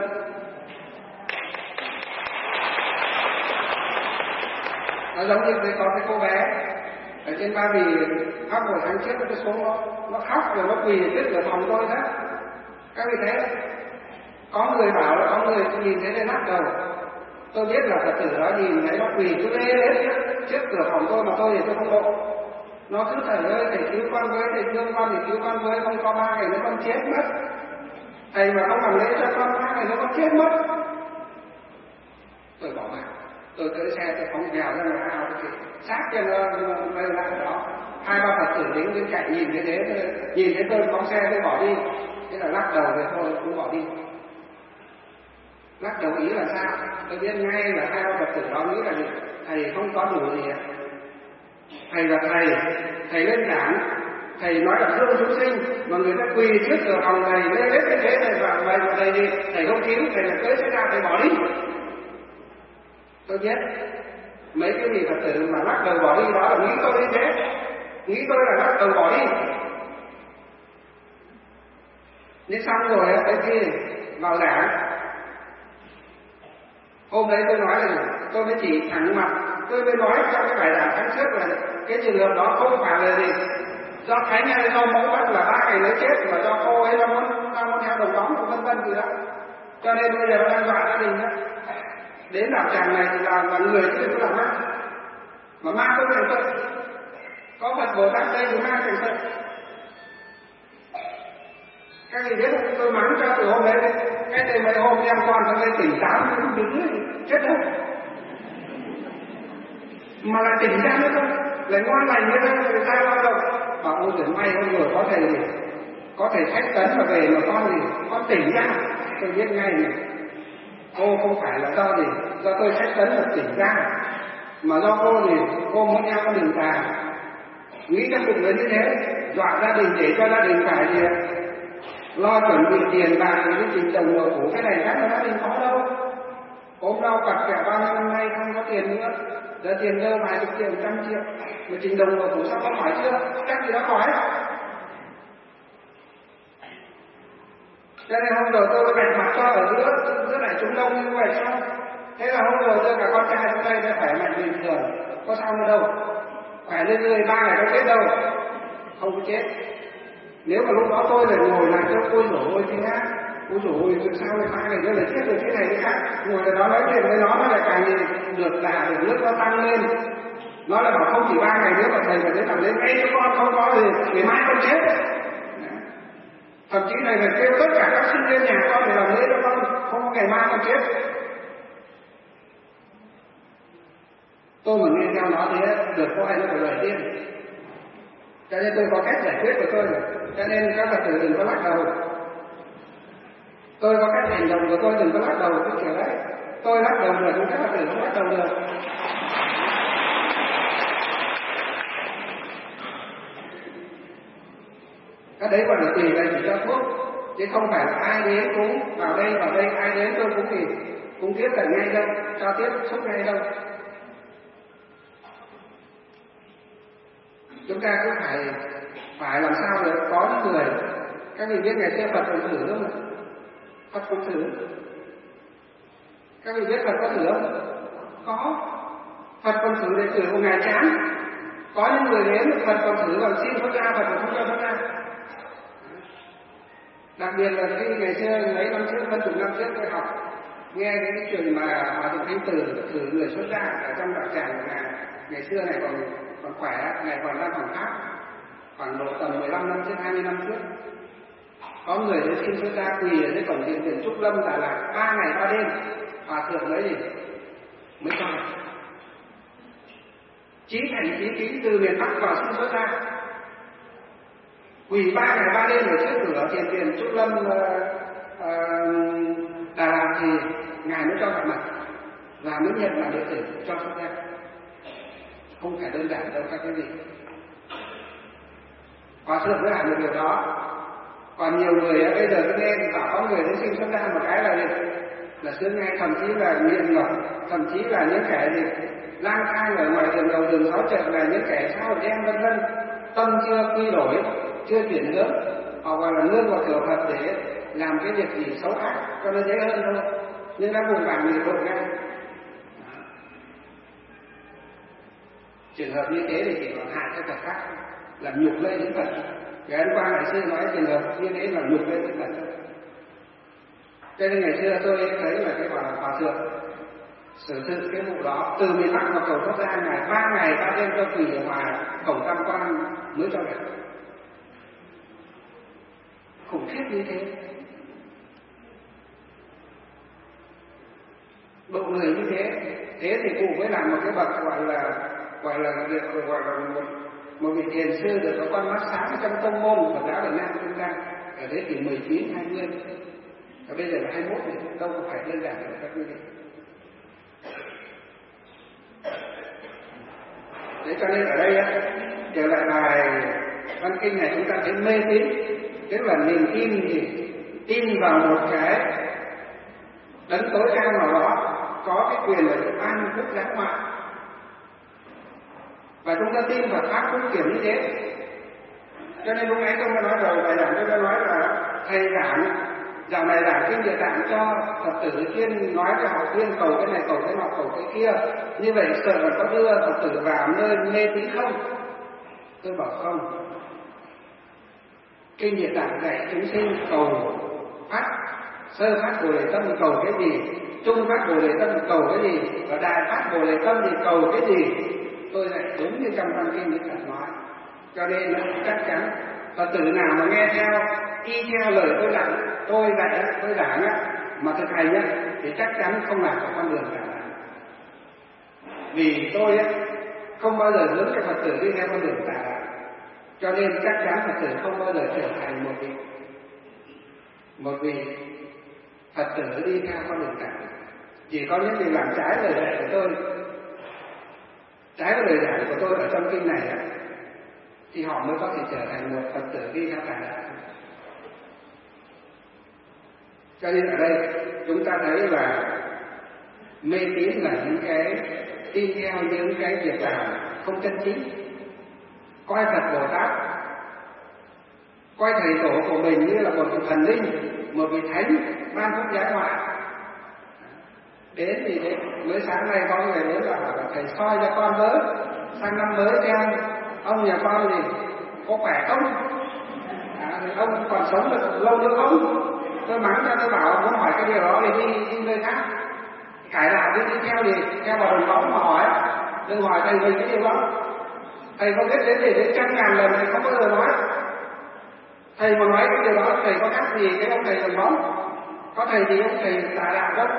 Nó giống như có cái cô bé ở trên Ba Vì khóc hồi tháng trước, cái số nó khóc rồi nó quỳ trước cửa phòng tôi đó. Các vị thấy có người bảo là có người nhìn thấy lên lắc đầu. Tôi biết là Phật tử đó nhìn thấy nó quỳ cứ lê lết trước cửa phòng tôi, mà tôi thì tôi không độ. Nó cứ thầy ơi, thầy cứu con với, thầy thương con thì cứu con với, không có 3 ngày nữa con chết mất. Thầy mà không làm lễ cho con 3 ngày nữa con chết mất. Tôi bỏ mặt, tôi cưỡi xe tôi phóng vèo ra ngoài ao, tôi sát chân nơi lại đó. 2-3 Phật tử đến bên cạnh nhìn thấy thế, nhìn thấy tôi phóng xe tôi bỏ đi, thế là lắc đầu rồi thôi cũng bỏ đi. Lắc đầu ý là sao? Tôi biết ngay là hai ông Phật tử đó nghĩ là gì? Thầy không có đủ gì ạ. Thầy là thầy lên giảng, thầy nói là thương chúng sinh, mà người ta quỳ trước cửa phòng thầy lê lết cái thế này và vậy mà thầy đi, thầy không cứu, thầy là cưới sẽ ra thầy bỏ đi. Tôi biết mấy cái vị Phật tử mà lắc đầu bỏ đi đó là nghĩ tôi như thế, nghĩ tôi là lắc đầu bỏ đi. Nhưng xong rồi tới khi vào giảng, hôm đấy tôi nói là tôi mới chỉ thẳng mặt, tôi mới nói trong cái bài giảng tháng trước là cái trường hợp đó không phải là gì do thánh hay do mẫu bắt là 3 ngày mới chết, mà do cô ấy nó muốn theo đồng bóng vân vân gì đó. Cho nên bây giờ nó đang dọa gia đình đó. Đến đạo tràng này thì là người chứ đừng có làm ma, mà ma không thành Phật. Có Phật Bồ Tát đây thì ma thành Phật. Các vị biết không, tôi mắng cho từ hôm đấy, cái từ mấy hôm em con nó lên tỉnh táo không đứng chết đâu. Mà là tỉnh ra nữa thôi, lại ngoan lành nữa thôi, thì sao bao đâu. Mà ôi tưởng may hôm rồi có thể khách tấn mà về mà con tỉnh ra, tôi biết ngay này. Cô không phải là do gì, do tôi khách tấn mà tỉnh ra, mà do cô thì cô muốn theo con đường tà, nghĩ trong bụng lớn như thế, dọa gia đình để cho gia đình phải gì lo chuẩn bị tiền bạc để cái trình đồng nội phủ cái này chắc là gia đình có đâu. Ốm đau cặt kẹo bao nhiêu năm nay không có tiền nữa, giờ tiền đâu vài chục triệu, 100 triệu, mà trình đồng nội phủ sao có khỏi chưa? Chắc gì đã khỏi. Cho nên hôm rồi tôi gạch mặt cho ở giữa lại chúng đông như vậy sao? Thế là hôm rồi tôi cả con trai trong đây đã khỏe mạnh bình thường, có sao nữa đâu, khỏe lên người 3 ngày đâu chết đâu, không có chết. Nếu mà lúc đó tôi lại ngồi lại cho ôi dồi ôi thế khác, ôi dồi ôi sao lại 3 ngày nữa lại chết rồi thế này thế khác, ngồi lại đó nói chuyện với nó lại càng được đà được nước nó tăng lên. Nó lại bảo không chỉ 3 ngày nữa mà thầy phải đến làm đến ngay cho con không có gì, ngày mai con chết. Thậm chí này là kêu tất cả các sinh viên nhà con để làm lễ cho con, không có ngày mai con chết. Tôi mà nghe theo nó thì được có ai nó phải lời tiên. Cho nên tôi có cách giải quyết của tôi rồi. Cho nên các Phật tử đừng có lắc đầu. Tôi có cách hành động của tôi, đừng có lắc đầu cái kiểu đấy. Tôi lắc đầu được, nhưng các Phật tử không lắc đầu được. Cái đấy còn là tùy đây chỉ cho thuốc, chứ không phải là ai đến cũng vào đây ai đến tôi cũng thì cũng tiếp cận ngay đâu, cho tiếp xúc ngay đâu. Chúng ta cứ phải làm sao được có những người, các vị biết ngày xưa Phật còn thử không? Phật còn thử. Các vị biết Phật có thử không? Có. Phật còn thử để thử một ngày chán. Có những người đến Phật còn thử bằng xin xuất gia, Phật còn không cho xuất gia. Đặc biệt là khi ngày xưa mấy năm trước, hơn chục năm trước tôi học nghe cái chuyện mà Hòa Thượng Thanh Từ thử người xuất gia ở trong đạo tràng của ngài. Ngày xưa này còn khỏe, ngài còn đang còn khác, khoảng độ tầm 15 năm trước, 20 năm trước. Có người đến xin xuất gia quỳ ở dưới cổng điện Tiền Trúc Lâm Đà Lạt 3 ngày 3 đêm, Hòa Thượng mới cho. Chí thành chí kính từ miền Bắc vào xin xuất gia. Quỳ 3 ngày 3 đêm ở trước cửa Tiền Trúc Lâm Đà Lạt thì ngài mới cho gặp mặt và mới nhận là đệ tử cho xuất gia. Không phải đơn giản đâu các cái gì. Hòa Thượng mới làm được điều đó. Còn nhiều người bây giờ cứ nghe thì bảo có người đến xin xuất gia một cái là sướng ngay, thậm chí là nghiện ngập, thậm chí là những kẻ gì lang thang ở ngoài đường đầu đường xó chợ, là những kẻ sao đen vân vân, tâm chưa quy đổi, chưa chuyển hướng, họ gọi là nương vào kiểu Phật để làm cái việc gì xấu ác cho nó dễ hơn thôi, nhưng đã vùng vàng thì đột ngay. Trường hợp như thế thì chỉ còn hại cho Phật khác, làm nhục lên những Phật. Cái Ấn Quang ngày xưa nói trường hợp như thế là nhục lên những Phật thôi. Cho nên ngày xưa tôi thấy là cái Hòa Thượng xử sự cái vụ đó, từ miền Bắc vào cầu xuất gia ngài 3 ngày 3 đêm cho quỳ ở ngoài cổng Tam Quan mới cho được. Khủng khiếp như thế. Độ người như thế thì cụ mới làm một cái bậc gọi là một vị thiền sư được có con mắt sáng trong tông môn Phật giáo Việt Nam chúng ta ở thế kỷ 19, 20. Và bây giờ là 21 thì đâu có phải đơn giản là các quy định. Thế cho nên ở đây á, trở lại bài văn kinh này chúng ta thấy mê tín, tức là niềm tin gì? Tin vào một cái đấng tối cao nào đó có cái quyền là ban phúc giác ngoại, và chúng ta tin vào pháp cũng kiểu như thế. Cho nên lúc nãy tôi đã nói rồi, bài giảng tôi đã nói là thầy giảng dạo này giảng kinh Địa Tạng cho Phật tử chuyên nói cho học viên cầu cái này cầu cái nọ cầu cái kia, như vậy sợ là có đưa Phật tử vào nơi mê tín không? Tôi bảo không. Kinh Địa Tạng dạy chúng sinh cầu phát, sơ phát Bồ Đề Tâm cầu cái gì, trung phát Bồ Đề Tâm cầu cái gì, và đại phát Bồ Đề Tâm thì cầu cái gì. Tôi dạy đúng như trong văn kinh Địa Tạng nói. Cho nên nó chắc chắn Phật tử nào mà nghe theo, y theo lời tôi dạy, tôi giảng mà thực hành thì chắc chắn không làm cho con đường cả. Vì tôi không bao giờ hướng cho Phật tử đi theo con đường cả, cho nên chắc chắn Phật tử không bao giờ trở thành một vị Phật tử đi theo con đường cả. Chỉ có những người làm trái lời dạy của tôi, trái với lời dạy của tôi ở trong kinh này thì họ mới có thể trở thành một Phật tử đi theo tà đạo. Cho nên ở đây chúng ta thấy là mê tín là những cái tin theo những cái việc làm không chân chính, coi Phật Bồ Tát, coi thầy tổ của mình như là một vị thần linh, một vị thánh ban phúc giải ngoại. Đến thì đến mới sáng nay có người đến là thầy soi cho con với, sang năm mới xem ông nhà con thì có khỏe không, ông còn sống được lâu nữa không. Tôi mắng cho, tôi bảo muốn hỏi cái điều đó thì đi nơi khác, cải đạo đi theo gì, theo vào đồng bóng mà hỏi, đừng hỏi thầy về cái điều đó. Thầy có biết đến để 100.000 lần thầy không bao giờ nói. Thầy mà nói cái điều đó thầy có khác gì cái ông thầy đồng bóng, có thầy gì ông thầy tà đạo đâu.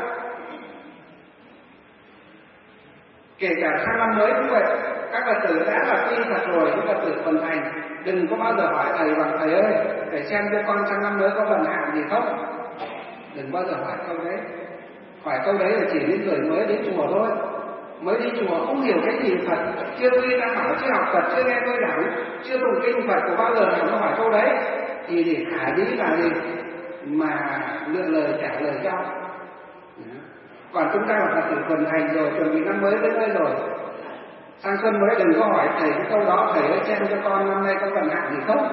Kể cả sang năm mới cũng vậy, các Phật tử đã là tin Phật rồi, các Phật tử thuần thành, đừng có bao giờ hỏi thầy bằng thầy ơi, để xem cho con sang năm mới có vận hạn gì không. Đừng bao giờ hỏi câu đấy. Hỏi câu đấy là chỉ những người mới đến chùa thôi. Mới đi chùa không hiểu cái gì Phật, chưa đi ra bảo, chưa học Phật, chưa nghe tôi giảng, chưa tụng kinh Phật của bao giờ nào nó hỏi câu đấy, thì để khả dĩ là gì mà lựa lời trả lời cho. Còn chúng ta là Phật tử thuần thành rồi, chuẩn bị năm mới đến nơi rồi, sang xuân mới đừng có hỏi thầy cái câu đó, thầy ơi xem cho con năm nay có vận hạn gì không.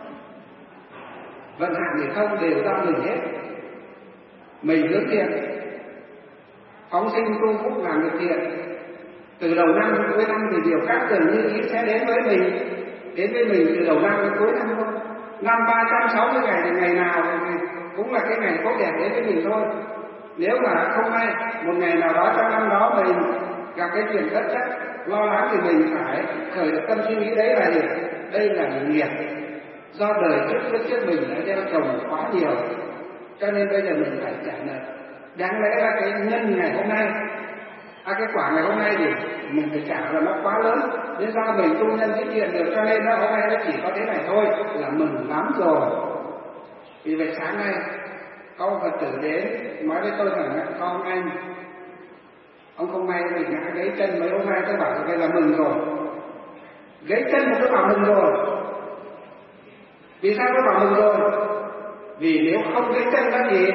Vận hạn gì không đều do mình hết. Mình hướng thiện, phóng sinh tu phúc làm việc thiện, từ đầu năm đến cuối năm thì điều khác dường như ý sẽ đến với mình từ đầu năm đến cuối năm thôi. Năm 360 ngày thì ngày nào thì cũng là cái ngày tốt đẹp đến với mình thôi. Nếu mà không may một ngày nào đó trong năm đó mình gặp cái chuyện thất trách, lo lắng thì mình phải khởi được tâm suy nghĩ đấy là gì? Đây là nghiệp do đời trước mình đã gieo trồng quá nhiều, cho nên bây giờ mình phải trả nợ. Đáng lẽ là cái nhân ngày hôm nay, cái quả ngày hôm nay thì mình phải trả là nó quá lớn, nên do mình tu nhân tiết kiệm được, cho nên hôm nay nó chỉ có thế này thôi là mừng lắm rồi. Vì vậy sáng nay có một Phật tử đến nói với tôi rằng con anh, ông không may bị ngã gãy chân mấy hôm nay. Tôi bảo đây là mừng rồi, gãy chân mà tôi bảo mừng rồi. Vì sao tôi bảo mừng rồi? Vì nếu không gãy chân là gì,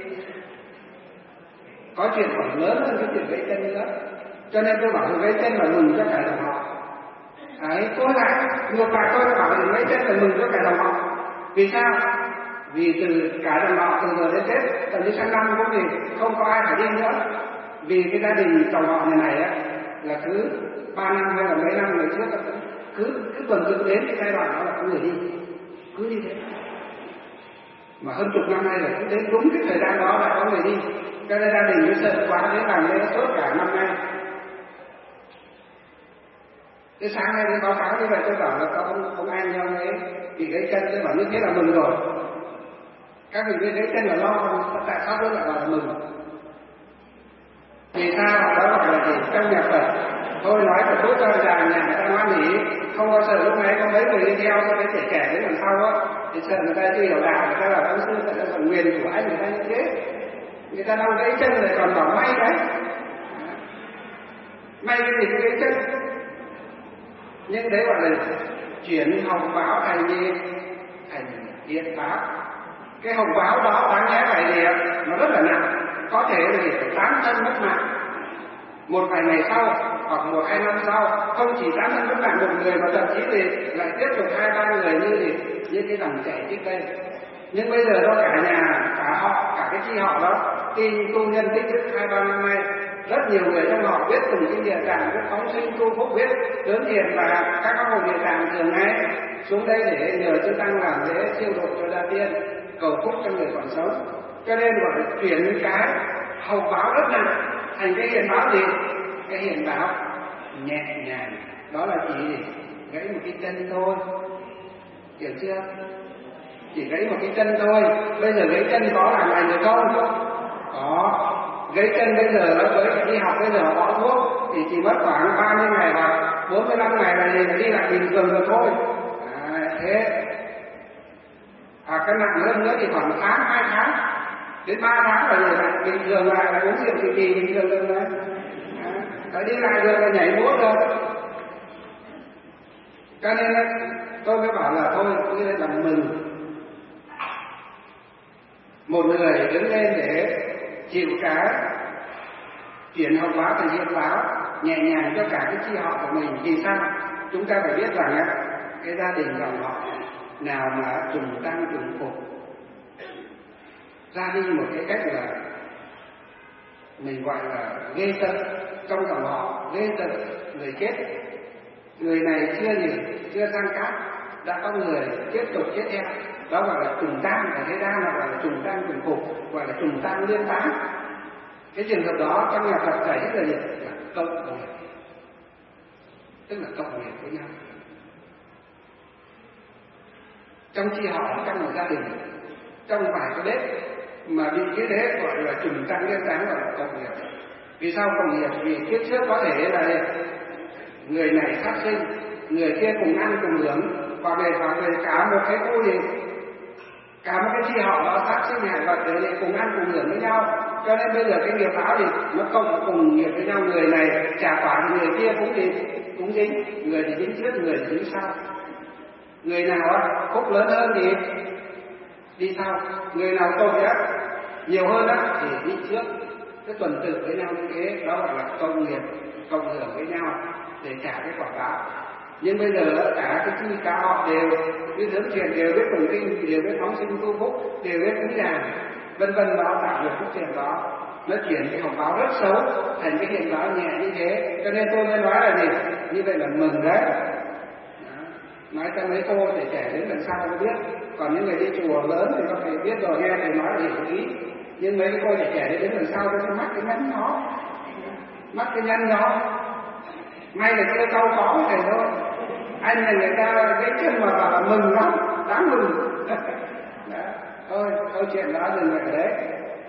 có chuyện còn lớn hơn cái chuyện gãy chân nữa. Cho nên tôi bảo tôi gãy chân là mừng cho cả đồng họ. Đấy, tôi lại ngược lại tôi bảo là gãy chân là mừng cho cả đồng họ. Vì sao? Vì từ cả đồng họ từ giờ đến Tết, tầm đến sang năm cũng thì không có ai phải đi nữa. Vì cái gia đình chồng họ này là cứ 3 năm hay là mấy năm người trước cứ tuần tự đến cái giai đoạn đó là có người đi, cứ như thế. Mà hơn chục năm nay là cứ đến đúng cái thời gian đó là có người đi. Cho nên gia đình mới sợ quá, đến làm lễ suốt cả năm nay. Cái sáng nay đến báo cáo như vậy tôi bảo là có ông anh nhau ấy bị gãy chân, tôi bảo như thế là mừng rồi. Các vị biết gãy chân là lo, tại sao tôi lại bảo là mừng? Vì sao? Đó gọi là gì? Trong nhà Phật tôi nói là tốt cho già nhà người ta ngoan nghỉ, không có sợ lúc này có mấy người đi theo, có mấy trẻ trẻ đến làm sao á thì sợ người ta chưa hiểu đạo, người ta bảo ông sư tại sao còn nguyền của anh người ta như thế, người ta đau gãy chân lại còn bảo may đấy, may cái gì cái gãy chân. Nhưng đấy gọi là chuyển hồng báo thành gì? Thành hiện báo. Cái hồng báo đó đáng nhẽ phải gì ạ? Nó rất là nặng, có thể là phải tán thân mất mạng một vài ngày sau hoặc 1-2 năm sau, không chỉ tán thân mất mạng một người mà thậm chí thì lại tiếp tục 2-3 người như cái dòng chảy trước đây. Nhưng bây giờ do cả nhà, cả họ, cả cái chi họ đó, khi tu nhân tích đức 2-3 năm nay, rất nhiều người trong họ biết từng cái địa tạng, biết phóng sinh tu phúc, biết hướng thiền và các hồn địa tạng thường ngày xuống đây để nhờ chư tăng làm lễ siêu độ cho gia tiên, cầu phúc cho người còn sống. Cho nên gọi là chuyển những cái hầu báo rất nặng thành cái hiện báo gì? Cái hiện báo nhẹ nhàng. Đó là chỉ gì? Gãy một cái chân thôi, hiểu chưa? Chỉ gãy một cái chân thôi. Bây giờ gãy chân có làm lành được không? Có. Gãy chân bây giờ với đi học bây giờ họ bỏ thuốc thì chỉ mất khoảng 30 ngày hoặc 45 ngày là gì? Đi lại bình thường được thôi. Thế cái nặng hơn nữa thì khoảng tháng, 2 tháng đến 3 tháng là gì? Lại bình thường lại uống rượu thì bình thường được đấy. Đấy, đi lại được là nhảy múa được. Cho nên tôi mới bảo là thôi như đây là mừng một người đứng lên để chịu cái chuyển hồng báo thành hiện báo nhẹ nhàng cho cả cái chi họ của mình. Vì sao? Chúng ta phải biết rằng cái gia đình dòng họ nào mà trùng tăng trùng phục ra đi một cái cách là mình gọi là ghê tởm trong dòng họ, ghê tởm người chết, người này chưa sang cát đã có người tiếp tục chết theo, đó gọi là trùng tăng. Ở thế gian là gọi là trùng tăng trùng phục, gọi là trùng tăng liên tán. Cái trường hợp đó trong nhà Phật dạy là gì? Là cộng nghiệp, tức là cộng nghiệp với nhau trong chi họ, trong một gia đình, trong vài cái bếp mà bị cái thế gọi là trùng tăng liên tán, gọi là cộng nghiệp. Vì sao cộng nghiệp? Vì kiếp trước có thể là người này sát sinh, người kia cùng ăn cùng hưởng, hoặc về cả một cái khu gì, cả một cái chi họ đó sát sinh hại vật để cùng ăn cùng hưởng với nhau. Cho nên bây giờ cái nghiệp báo thì nó cộng cùng nghiệp với nhau, người này trả quả thì người kia cũng dính, người thì dính trước, người thì dính sau. Người nào phúc lớn hơn thì đi sau, người nào tội nhiều hơn thì đi trước. Cái tuần tự với nhau như thế, đó gọi là cộng nghiệp, cộng hưởng với nhau để trả cái quả báo. Nhưng bây giờ cả cái chi cả họ đều biết hướng thiền, đều biết tụng kinh, đều biết phóng sinh tu phúc, đều biết cúng dường, vân vân, đó tạo được phúc thiền đó, nó chuyển cái hồng báo rất xấu thành cái hiện báo nhẹ như thế. Cho nên tôi mới nói là gì? Như vậy là mừng đấy. Nói cho mấy cô để trẻ đến lần sau mới biết, còn những người đi chùa lớn thì có thể biết rồi, nghe thầy nói là hiểu ý. Nhưng mấy cô trẻ đến lần sau tôi mắc cái nhăn nó, may là chưa câu có thầy thôi. Anh là người ta cái chân mà bảo là mừng lắm, đáng mừng. Thôi câu chuyện đó dừng lại ở đấy.